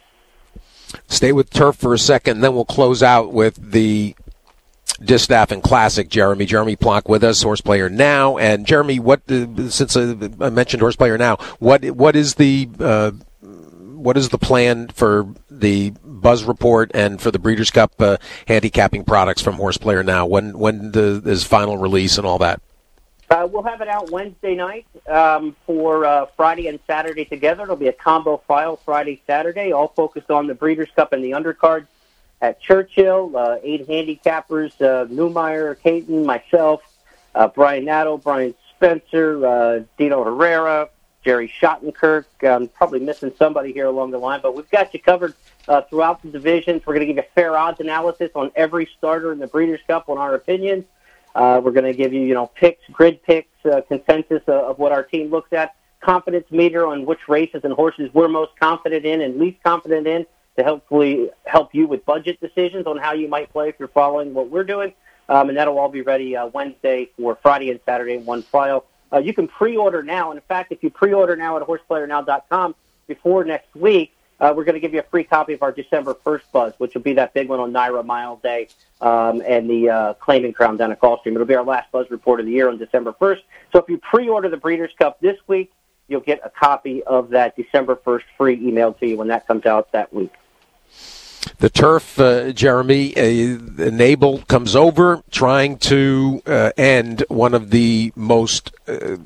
Stay with Turf for a second, then we'll close out with the Distaff and Classic. Jeremy, Jeremy Plonk with us, horse player now. And Jeremy, what uh, since uh, I mentioned horse player now, what what is the uh, What is the plan for the Buzz Report and for the Breeders' Cup uh, handicapping products from Horse Player Now? When when the, is final release and all that? Uh, we'll have it out Wednesday night um, for uh, Friday and Saturday together. It'll be a combo file Friday, Saturday, all focused on the Breeders' Cup and the undercard at Churchill. Uh, eight handicappers, uh, Newmeyer, Caton, myself, uh, Brian Nadeau, Brian Spencer, uh, Dino Herrera, Jerry Schottenkirk. I'm probably missing somebody here along the line, but we've got you covered uh, throughout the divisions. We're going to give you fair odds analysis on every starter in the Breeders' Cup on our opinions. Uh, we're going to give you, you know, picks, grid picks, uh, consensus uh, of what our team looks at, confidence meter on which races and horses we're most confident in and least confident in to hopefully help you with budget decisions on how you might play if you're following what we're doing. Um, and that'll all be ready uh, Wednesday for Friday and Saturday in one file. Uh, you can pre-order now. And in fact, if you pre-order now at horseplayer now dot com before next week, uh, we're going to give you a free copy of our December first Buzz, which will be that big one on Naira Mile Day um, and the uh, Claiming Crown down at Gulfstream. It'll be our last Buzz report of the year on December first. So if you pre-order the Breeders' Cup this week, you'll get a copy of that December first free emailed to you when that comes out that week. The turf, uh, Jeremy, uh, Enable comes over trying to uh, end one of the most uh,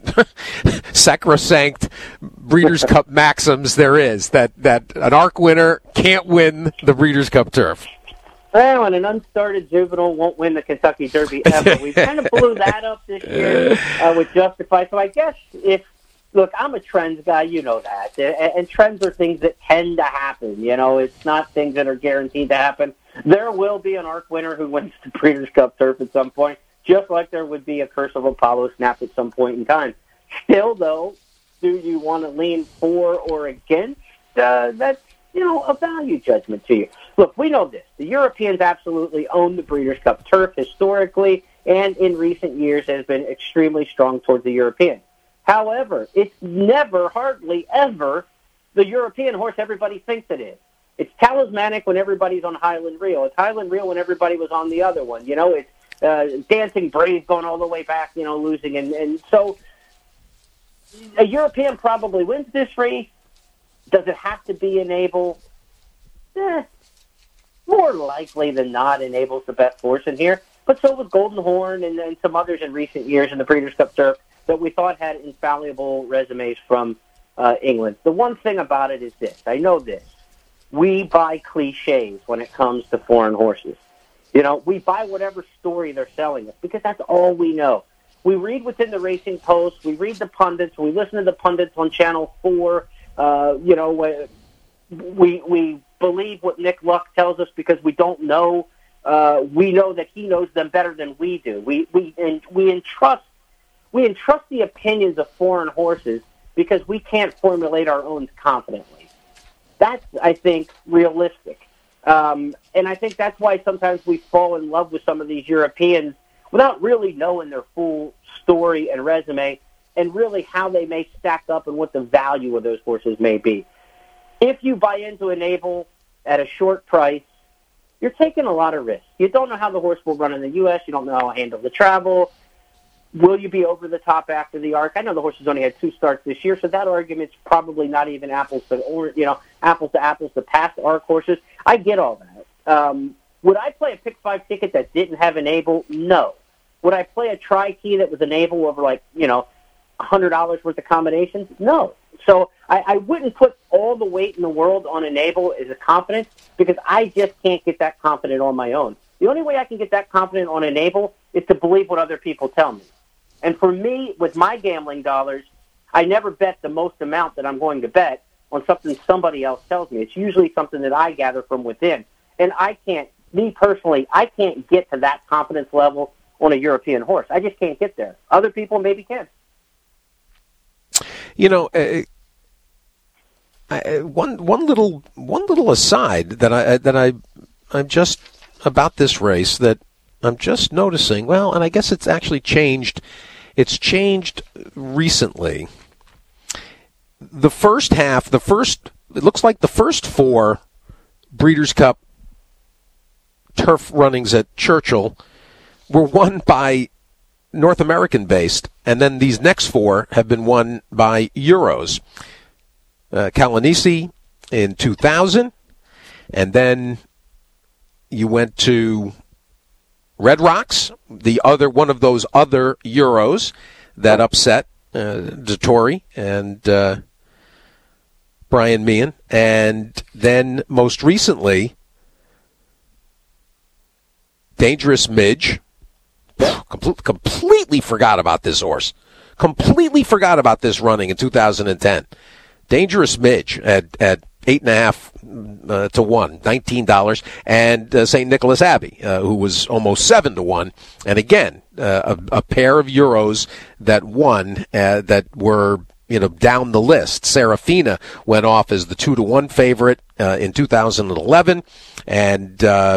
sacrosanct Breeders' Cup maxims there is, that, that an ARC winner can't win the Breeders' Cup turf. Well, and an unstarted juvenile won't win the Kentucky Derby ever. We kind of blew that up this year uh, with Justify. So I guess if Look, I'm a trends guy, you know that. And trends are things that tend to happen. You know, it's not things that are guaranteed to happen. There will be an ARC winner who wins the Breeders' Cup turf at some point, just like there would be a Curse of Apollo snap at some point in time. Still, though, do you want to lean for or against? Uh, that's, you know, a value judgment to you. Look, we know this. The Europeans absolutely own the Breeders' Cup turf historically, and in recent years has been extremely strong towards the Europeans. However, it's never, hardly ever, the European horse everybody thinks it is. It's Talismanic when everybody's on Highland Reel. It's Highland Reel when everybody was on the other one. You know, it's uh, Dancing Brave going all the way back, you know, losing. And, and so a European probably wins this race. Does it have to be Enable? Eh, more likely than not, Enable's the best horse in here. But so was Golden Horn and, and some others in recent years in the Breeders' Cup turf that we thought had infallible resumes from uh, England. The one thing about it is this. I know this. We buy cliches when it comes to foreign horses. You know, we buy whatever story they're selling us because that's all we know. We read within the Racing Post. We read the pundits. We listen to the pundits on Channel four. Uh, you know, we, we believe what Nick Luck tells us because we don't know. Uh, we know that he knows them better than we do. We, we, and we entrust We entrust the opinions of foreign horses because we can't formulate our own confidently. That's, I think, realistic. Um, and I think that's why sometimes we fall in love with some of these Europeans without really knowing their full story and resume and really how they may stack up and what the value of those horses may be. If you buy into Enable at a short price, you're taking a lot of risk. You don't know how the horse will run in the U S. You don't know how to handle the travel. Will you be over the top after the ARC? I know the horses only had two starts this year, so that argument's probably not even apples to or you know apples to apples to past ARC horses. I get all that. Um, would I play a pick five ticket that didn't have Enable? No. Would I play a tri key that was Enable over like you know a hundred dollars worth of combinations? No. So I, I wouldn't put all the weight in the world on Enable as a confidence because I just can't get that confident on my own. The only way I can get that confident on Enable is to believe what other people tell me. And for me, with my gambling dollars, I never bet the most amount that I'm going to bet on something somebody else tells me. It's usually something that I gather from within. And I can't, me personally, I can't get to that confidence level on a European horse. I just can't get there. Other people maybe can. You know, uh, I, one one little one little aside that I that I I'm just about this race that I'm just noticing. Well, and I guess it's actually changed. It's changed recently. The first half, the first, it looks like the first four Breeders' Cup turf runnings at Churchill were won by North American based, and then these next four have been won by Euros. Uh, Kalanisi in two thousand, and then you went to Red Rocks, the other one of those other Euros that upset uh, Dettori and uh, Brian Meehan, and then most recently, Dangerous Midge. Completely, completely forgot about this horse. Completely forgot about this running in two thousand ten. Dangerous Midge at, at eight and a half uh, to one, nineteen dollars, and uh, Saint Nicholas Abbey, uh, who was almost seven to one. And again, uh, a, a pair of Euros that won uh, that were, you know, down the list. Serafina went off as the two to one favorite uh, in two thousand eleven, and uh,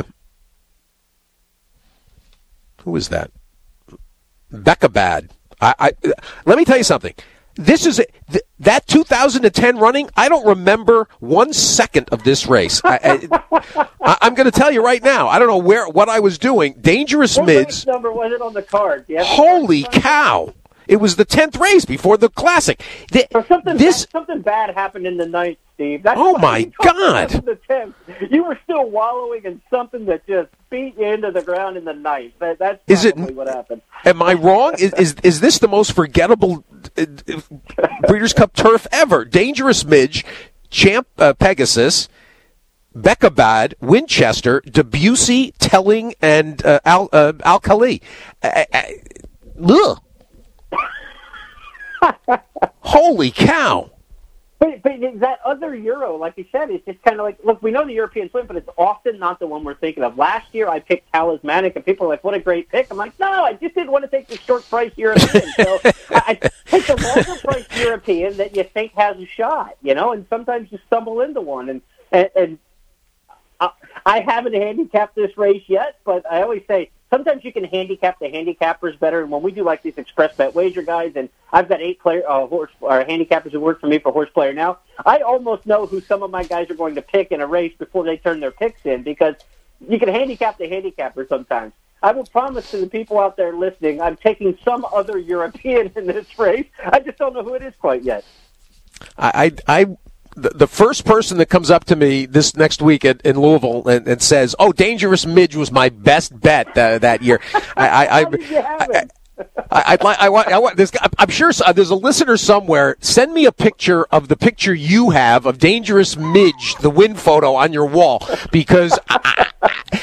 who was that? Beckabad. I, I let me tell you something. This is th- that two thousand ten running. I don't remember one second of this race. I, I, I'm going to tell you right now. I don't know where what I was doing. Dangerous What Mids. race number was it on the card? Do you have the Holy card? cow! It was the tenth race before the Classic. The, So something this. bad, something bad happened in the ninth, Steve. That's Oh, why my you talked God. about The tenth. You were still wallowing in something that just beat you into the ground in the ninth. That, that's Is it- probably what happened. Am I wrong? Is, is is this the most forgettable uh, Breeders' Cup turf ever? Dangerous Midge, Champ uh, Pegasus, Beckabad, Winchester, Debussy, Telling, and uh, Al uh, Alkali. Uh, uh, ugh. Holy cow! But, but that other Euro, like you said, it's just kind of like, look, we know the Europeans win, but it's often not the one we're thinking of. Last year, I picked Talismanic, and people are like, what a great pick. I'm like, no, I just didn't want to take the short price European. So I, I take the longer price European that you think has a shot, you know, and sometimes you stumble into one. And, and, and I, I haven't handicapped this race yet, but I always say, sometimes you can handicap the handicappers better. And when we do like these express bet wager guys, and I've got eight player uh, horse or handicappers who work for me for Horse Player Now, I almost know who some of my guys are going to pick in a race before they turn their picks in, because you can handicap the handicapper sometimes. I will promise to the people out there listening, I'm taking some other European in this race. I just don't know who it is quite yet. I, I, I the, the first person that comes up to me this next week at, in Louisville and, and says, "Oh, Dangerous Midge was my best bet uh, that year," I, I, I, How did you have I, it? I, I'd like. I want. I want. This. I'm sure uh, there's a listener somewhere. Send me a picture of the picture you have of Dangerous Midge, the win photo on your wall, because I, I,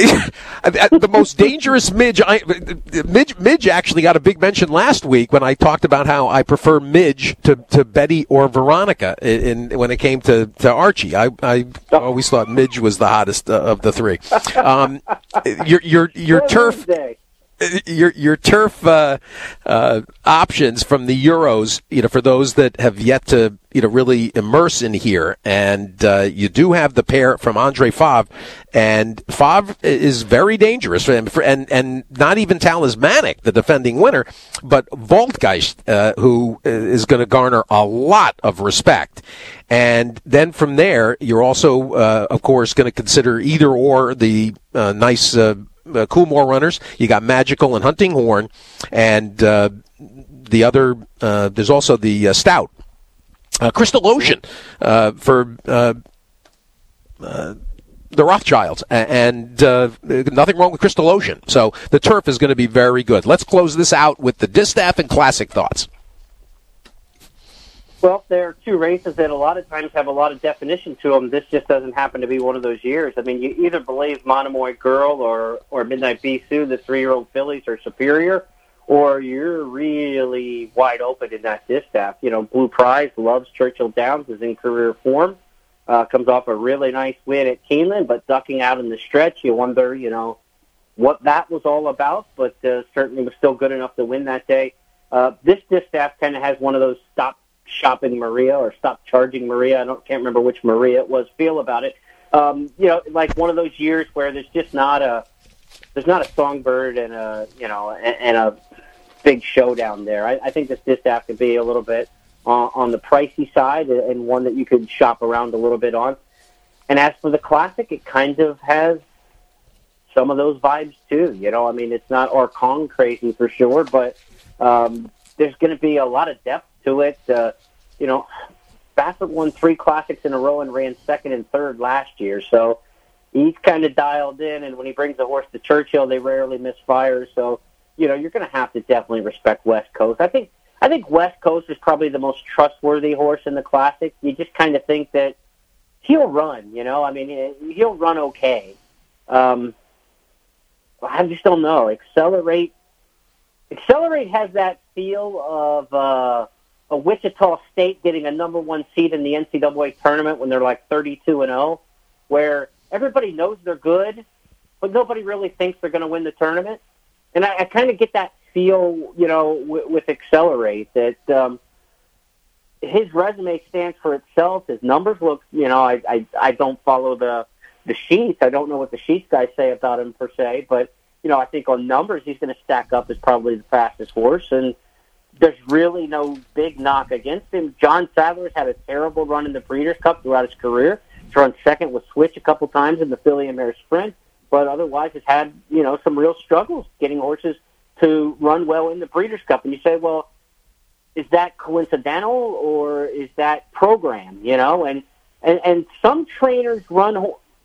I, the most dangerous Midge. I, Midge. Midge actually got a big mention last week when I talked about how I prefer Midge to, to Betty or Veronica in, in when it came to, to Archie. I, I always thought Midge was the hottest uh, of the three. Um, your your your turf. Your your turf uh, uh, options from the Euros, you know, for those that have yet to, you know, really immerse in here, and uh, you do have the pair from Andre Favre, and Favre is very dangerous, and and, and not even Talismanic, the defending winner, but Voltgeist, uh, who is going to garner a lot of respect. And then from there, you're also, uh, of course, going to consider either or the uh, nice. Uh, Uh, Coolmore runners. You got Magical and Hunting Horn, and uh, the other. Uh, there's also the uh, Stout, uh, Crystal Ocean uh, for uh, uh, the Rothschilds, and uh, nothing wrong with Crystal Ocean. So the turf is going to be very good. Let's close this out with the Distaff and Classic thoughts. Well, there are two races that a lot of times have a lot of definition to them. This just doesn't happen to be one of those years. I mean, you either believe Monomoy Girl or, or Midnight Bisou, the three-year-old fillies, are superior, or you're really wide open in that distaff. You know, Blue Prize loves Churchill Downs, is in career form, uh, comes off a really nice win at Keeneland, but ducking out in the stretch, you wonder, you know, what that was all about, but uh, certainly was still good enough to win that day. Uh, this distaff kind of has one of those stop shopping Maria or stop charging Maria. I don't can't remember which Maria it was. Feel about it. Um, you know, like one of those years where there's just not a there's not a songbird and a you know and, and a big showdown there. I, I think this distaff could be a little bit uh, on the pricey side and one that you could shop around a little bit on. And as for the Classic, it kind of has some of those vibes too. You know, I mean, it's not Orkong crazy for sure, but um, there's going to be a lot of depth to it. Uh, you know, Baffert won three Classics in a row and ran second and third last year, so he's kind of dialed in, and when he brings a horse to Churchill, they rarely miss fire, so, you know, you're going to have to definitely respect West Coast. I think I think West Coast is probably the most trustworthy horse in the Classic. You just kind of think that he'll run, you know? I mean, he'll run okay. Um, I just don't know. Accelerate Accelerate has that feel of uh, a Wichita State getting a number one seed in the N C double A tournament when they're like thirty-two and oh, where everybody knows they're good, but nobody really thinks they're going to win the tournament. And I, I kind of get that feel, you know, w- with Accelerate, that um, his resume stands for itself. His numbers look, you know, I, I, I don't follow the, the sheets. I don't know what the sheets guys say about him per se, but, you know, I think on numbers he's going to stack up as probably the fastest horse, and there's really no big knock against him. John Sadler's had a terrible run in the Breeders' Cup throughout his career. He's run second with Switch a couple times in the Filly and Mare Sprint, but otherwise has had, you know, some real struggles getting horses to run well in the Breeders' Cup. And you say, well, is that coincidental or is that program, you know? And, and, and some trainers run,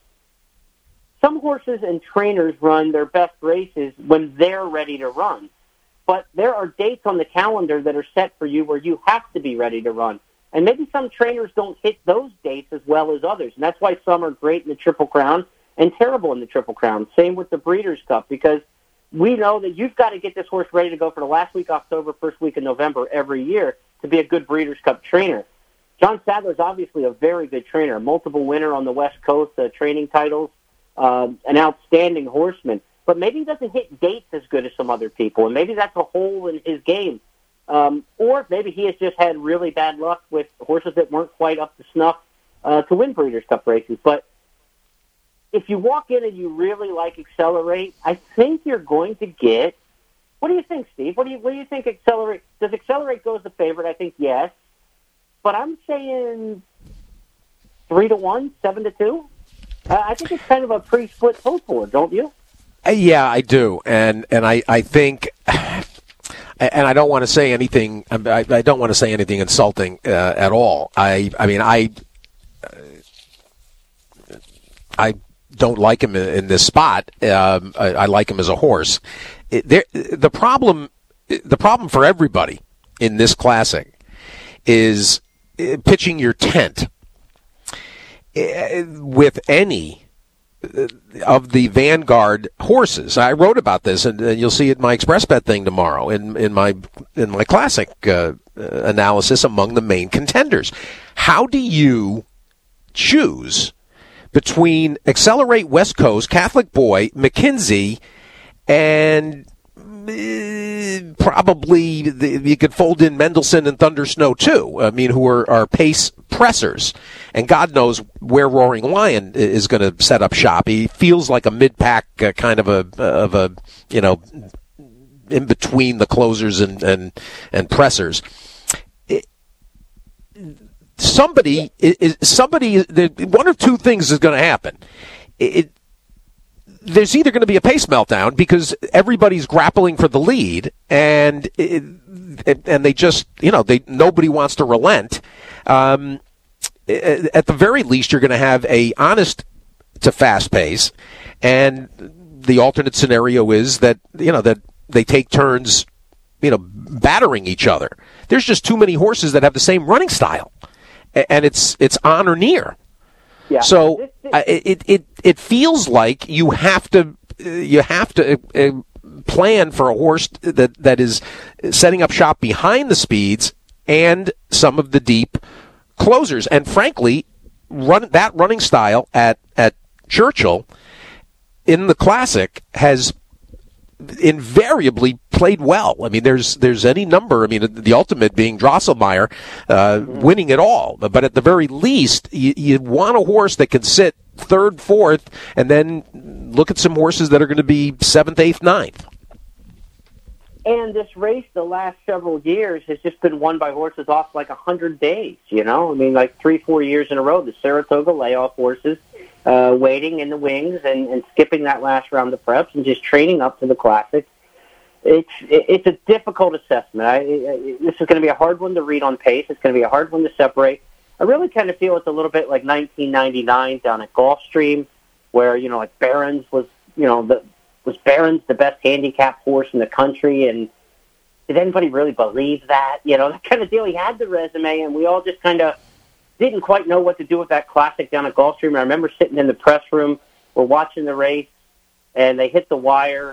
some horses and trainers run their best races when they're ready to run. But there are dates on the calendar that are set for you where you have to be ready to run. And maybe some trainers don't hit those dates as well as others. And that's why some are great in the Triple Crown and terrible in the Triple Crown. Same with the Breeders' Cup, because we know that you've got to get this horse ready to go for the last week of October, first week of November every year to be a good Breeders' Cup trainer. John Sadler is obviously a very good trainer, a multiple winner on the West Coast, uh, training titles, um, an outstanding horseman. But maybe he doesn't hit dates as good as some other people, and maybe that's a hole in his game. Um, or maybe he has just had really bad luck with horses that weren't quite up to snuff uh, to win Breeders' Cup races. But if you walk in and you really like Accelerate, I think you're going to get. What do you think, Steve? What do you what do you think? Accelerate does Accelerate go as the favorite? I think yes, but I'm saying three to one, seven to two. Uh, I think it's kind of a pre-split vote for it, don't you? Uh, yeah, I do, and and I I think. And I don't want to say anything. I, I don't want to say anything insulting uh, at all. I, I mean, I, I don't like him in, in this spot. Um, I, I like him as a horse. It, there, the problem, the problem for everybody in this classic is pitching your tent with any of the Vanguard horses. I wrote about this, and, and you'll see it in my Express Bet thing tomorrow in, in my in my classic uh, analysis among the main contenders. How do you choose between Accelerate, West Coast, Catholic Boy, McKinsey, and uh, probably the, you could fold in Mendelssohn and Thunder Snow too. I mean, who are, are pace pressers, and God knows where Roaring Lion is going to set up shop. He feels like a mid-pack uh, kind of a of a you know in between the closers and and, and pressers. It, somebody is somebody. One of two things is going to happen. It, there's either going to be a pace meltdown because everybody's grappling for the lead, and it, and they just you know they nobody wants to relent. Um, at the very least, you're going to have a honest to fast pace, and the alternate scenario is that you know that they take turns, you know, battering each other. There's just too many horses that have the same running style, and it's it's on or near. Yeah. So uh, it it it feels like you have to you have to uh, plan for a horse that that is setting up shop behind the speeds and some of the deep closers. And frankly, run that running style at at Churchill in the Classic has invariably played well. I mean, there's there's any number. I mean, the ultimate being Drosselmeyer uh, winning it all. But at the very least, you, you want a horse that can sit third, fourth, and then look at some horses that are going to be seventh, eighth, ninth. And this race, the last several years, has just been won by horses off like a hundred days. You know, I mean, like three, four years in a row. The Saratoga layoff horses uh, waiting in the wings and, and skipping that last round of preps and just training up to the Classic. It's it's a difficult assessment. I, I, this is going to be a hard one to read on pace. It's going to be a hard one to separate. I really kind of feel it's a little bit like nineteen ninety-nine down at Gulfstream, where you know, like Barron's was, you know, the was Barron's the best handicap horse in the country, and did anybody really believe that? You know, that kind of deal. He had the resume, and we all just kind of didn't quite know what to do with that Classic down at Gulfstream. I remember sitting in the press room, we're watching the race, and they hit the wire,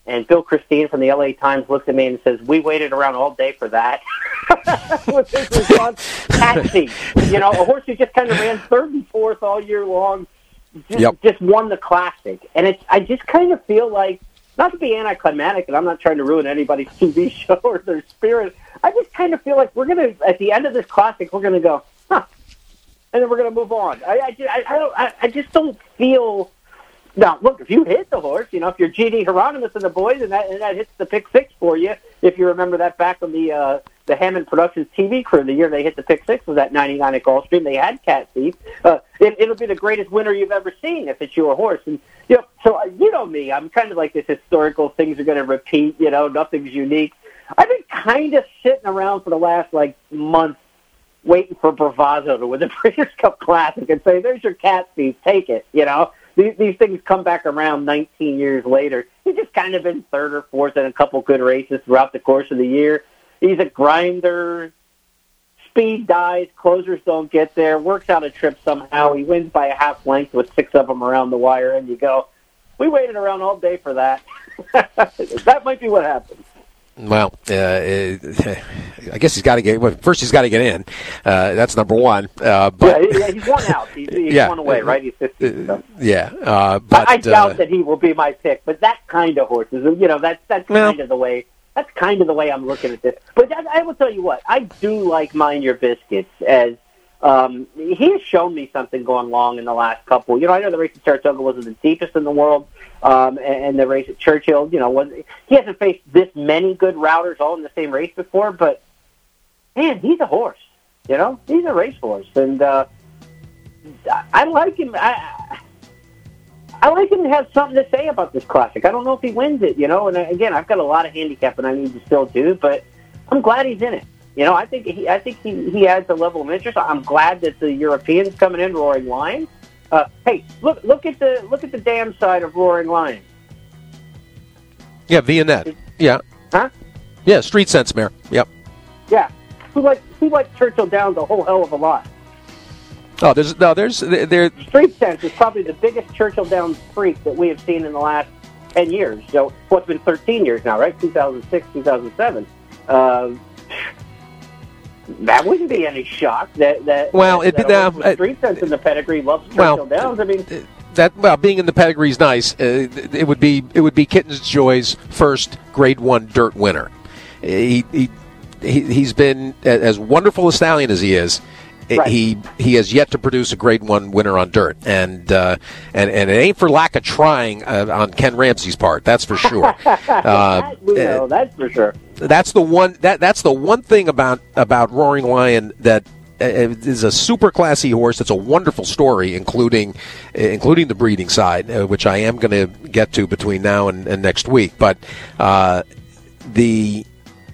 and Bill Christine from the L A Times looks at me and says, "We waited around all day for that." With his response, Taxi. You know, a horse who just kind of ran third and fourth all year long, just, yep. just won the Classic. And it's, I just kind of feel like, not to be anticlimactic, and I'm not trying to ruin anybody's T V show or their spirit, I just kind of feel like we're going to, at the end of this Classic, we're going to go, huh, and then we're going to move on. I, I, I, I, don't, I, I just don't feel... Now, look, if you hit the horse, you know, if you're G D Hieronymus and the boys, and that and that hits the pick six for you, if you remember that back on the uh, the Hammond Productions T V crew, the year they hit the pick six was that ninety-nine at Gulfstream. They had Cat Thief. Uh, it, it'll be the greatest winner you've ever seen if it's your horse. And you know, so uh, you know me, I'm kind of like this historical. Things are going to repeat. You know, nothing's unique. I've been kind of sitting around for the last like month, waiting for Bravazzo to win the Breeders' Cup Classic and say, "There's your Cat Thief, take it." You know. These, these things come back around nineteen years later. He's just kind of been third or fourth in a couple good races throughout the course of the year. He's a grinder. Speed dies. Closers don't get there. Works out a trip somehow. He wins by a half length with six of them around the wire, and you go, we waited around all day for that. That might be what happens. Well, uh, I guess he's got to get. Well, first, he's got to get in. Uh, that's number one. Uh, but yeah, he's one out. He's, he's yeah. one away, right? He's fifteen. So. Yeah, uh, but I, I doubt uh, that he will be my pick. But that kind of horse is, you know, that's that's well, kind of the way. That's kind of the way I'm looking at this. But that, I will tell you what, I do like Mind Your Biscuits as. Um, he has shown me something going long in the last couple. You know, I know the race at Saratoga wasn't the deepest in the world, um, and, and the race at Churchill, you know, was he hasn't faced this many good routers all in the same race before. But man, he's a horse. You know, he's a racehorse, and uh, I like him. I, I like him to have something to say about this Classic. I don't know if he wins it. You know, and again, I've got a lot of handicap, and I need to still do, but I'm glad he's in it. You know, I think he, I think he, he adds a level of interest. I'm glad that the Europeans coming in, Roaring Lion. Uh, hey, look look at the look at the damn side of Roaring Lion. Yeah, Vianette. Yeah. Huh? Yeah, Street Sense mare. Yep. Yeah. Who like who likes Churchill Downs a whole hell of a lot? Oh, there's no, there's there. Street Sense is probably the biggest Churchill Downs freak that we have seen in the last ten years. So, well, it's been thirteen years now, right? two thousand six, two thousand seven. Uh, That wouldn't be any shock. That that well, that, it that now Street Sense in the pedigree loves well, Churchill Downs. I mean, that well, being in the pedigree is nice. Uh, it would be it would be Kitten's Joy's first Grade One dirt winner. He he, he he's been as wonderful a stallion as he is. Right. He he has yet to produce a Grade One winner on dirt, and uh, and and it ain't for lack of trying uh, on Ken Ramsey's part. That's for sure. uh, that we know, that's for sure. That's the one. That that's the one thing about about Roaring Lion that uh, is a super classy horse. It's a wonderful story, including uh, including the breeding side, uh, which I am going to get to between now and, and next week. But uh, the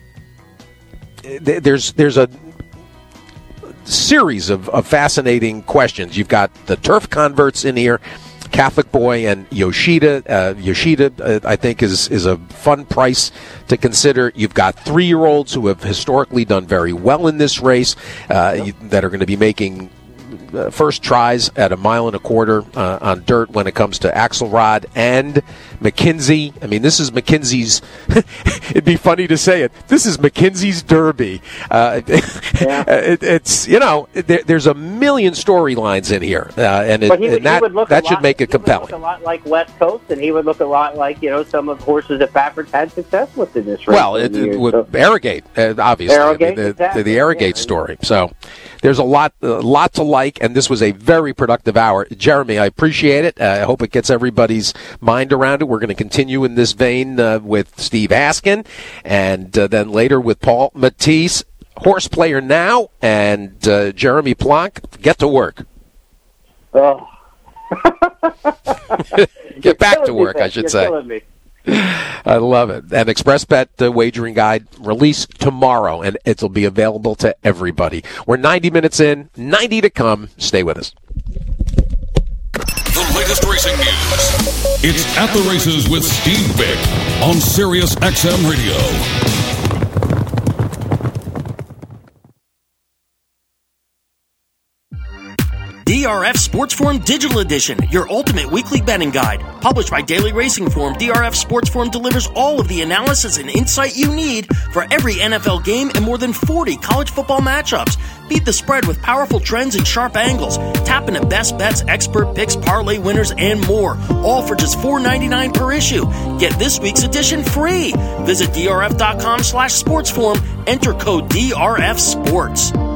th- there's there's a series of, of fascinating questions. You've got the turf converts in here, Catholic Boy and Yoshida. Uh, Yoshida, uh, I think, is is a fun price to consider. You've got three-year-olds who have historically done very well in this race uh, you, that are going to be making uh, first tries at a mile and a quarter uh, on dirt when it comes to Axelrod and McKinzie. I mean, this is McKinsey's. It'd be funny to say it. This is McKinsey's Derby. Uh, yeah. it, it's you know there, there's a million storylines in here, uh, and, it, he would, and that that should lot, make it he compelling. Would look a lot like West Coast, and he would look a lot like you know some of the horses that Baffert's had success with in this race. Well, it, it would so. Arrogate, uh, obviously. Arrogate, I mean, the, exactly. the, the Arrogate yeah. story. So there's a lot, a lot to like, and this was a very productive hour. Jeremy, I appreciate it. Uh, I hope it gets everybody's mind around it. We're going to continue in this vein uh, with Steve Haskin, and uh, then later with Paul Matisse, horse player now, and uh, Jeremy Plonk. Get to work. Oh. Get back to work, me, I should You're say. killing me. I love it. An ExpressBet uh, wagering guide released tomorrow, and it'll be available to everybody. We're ninety minutes in, ninety to come. Stay with us. The latest racing news. It's At the Races with Steve Bick on Sirius X M Radio. D R F Sports Forum Digital Edition, your ultimate weekly betting guide. Published by Daily Racing Form, D R F Sports Forum delivers all of the analysis and insight you need for every N F L game and more than forty college football matchups. Beat the spread with powerful trends and sharp angles. Tap into best bets, expert picks, parlay winners, and more. All for just four dollars and ninety-nine cents per issue. Get this week's edition free. Visit drf.com slash sportsforum. Enter code D R F Sports.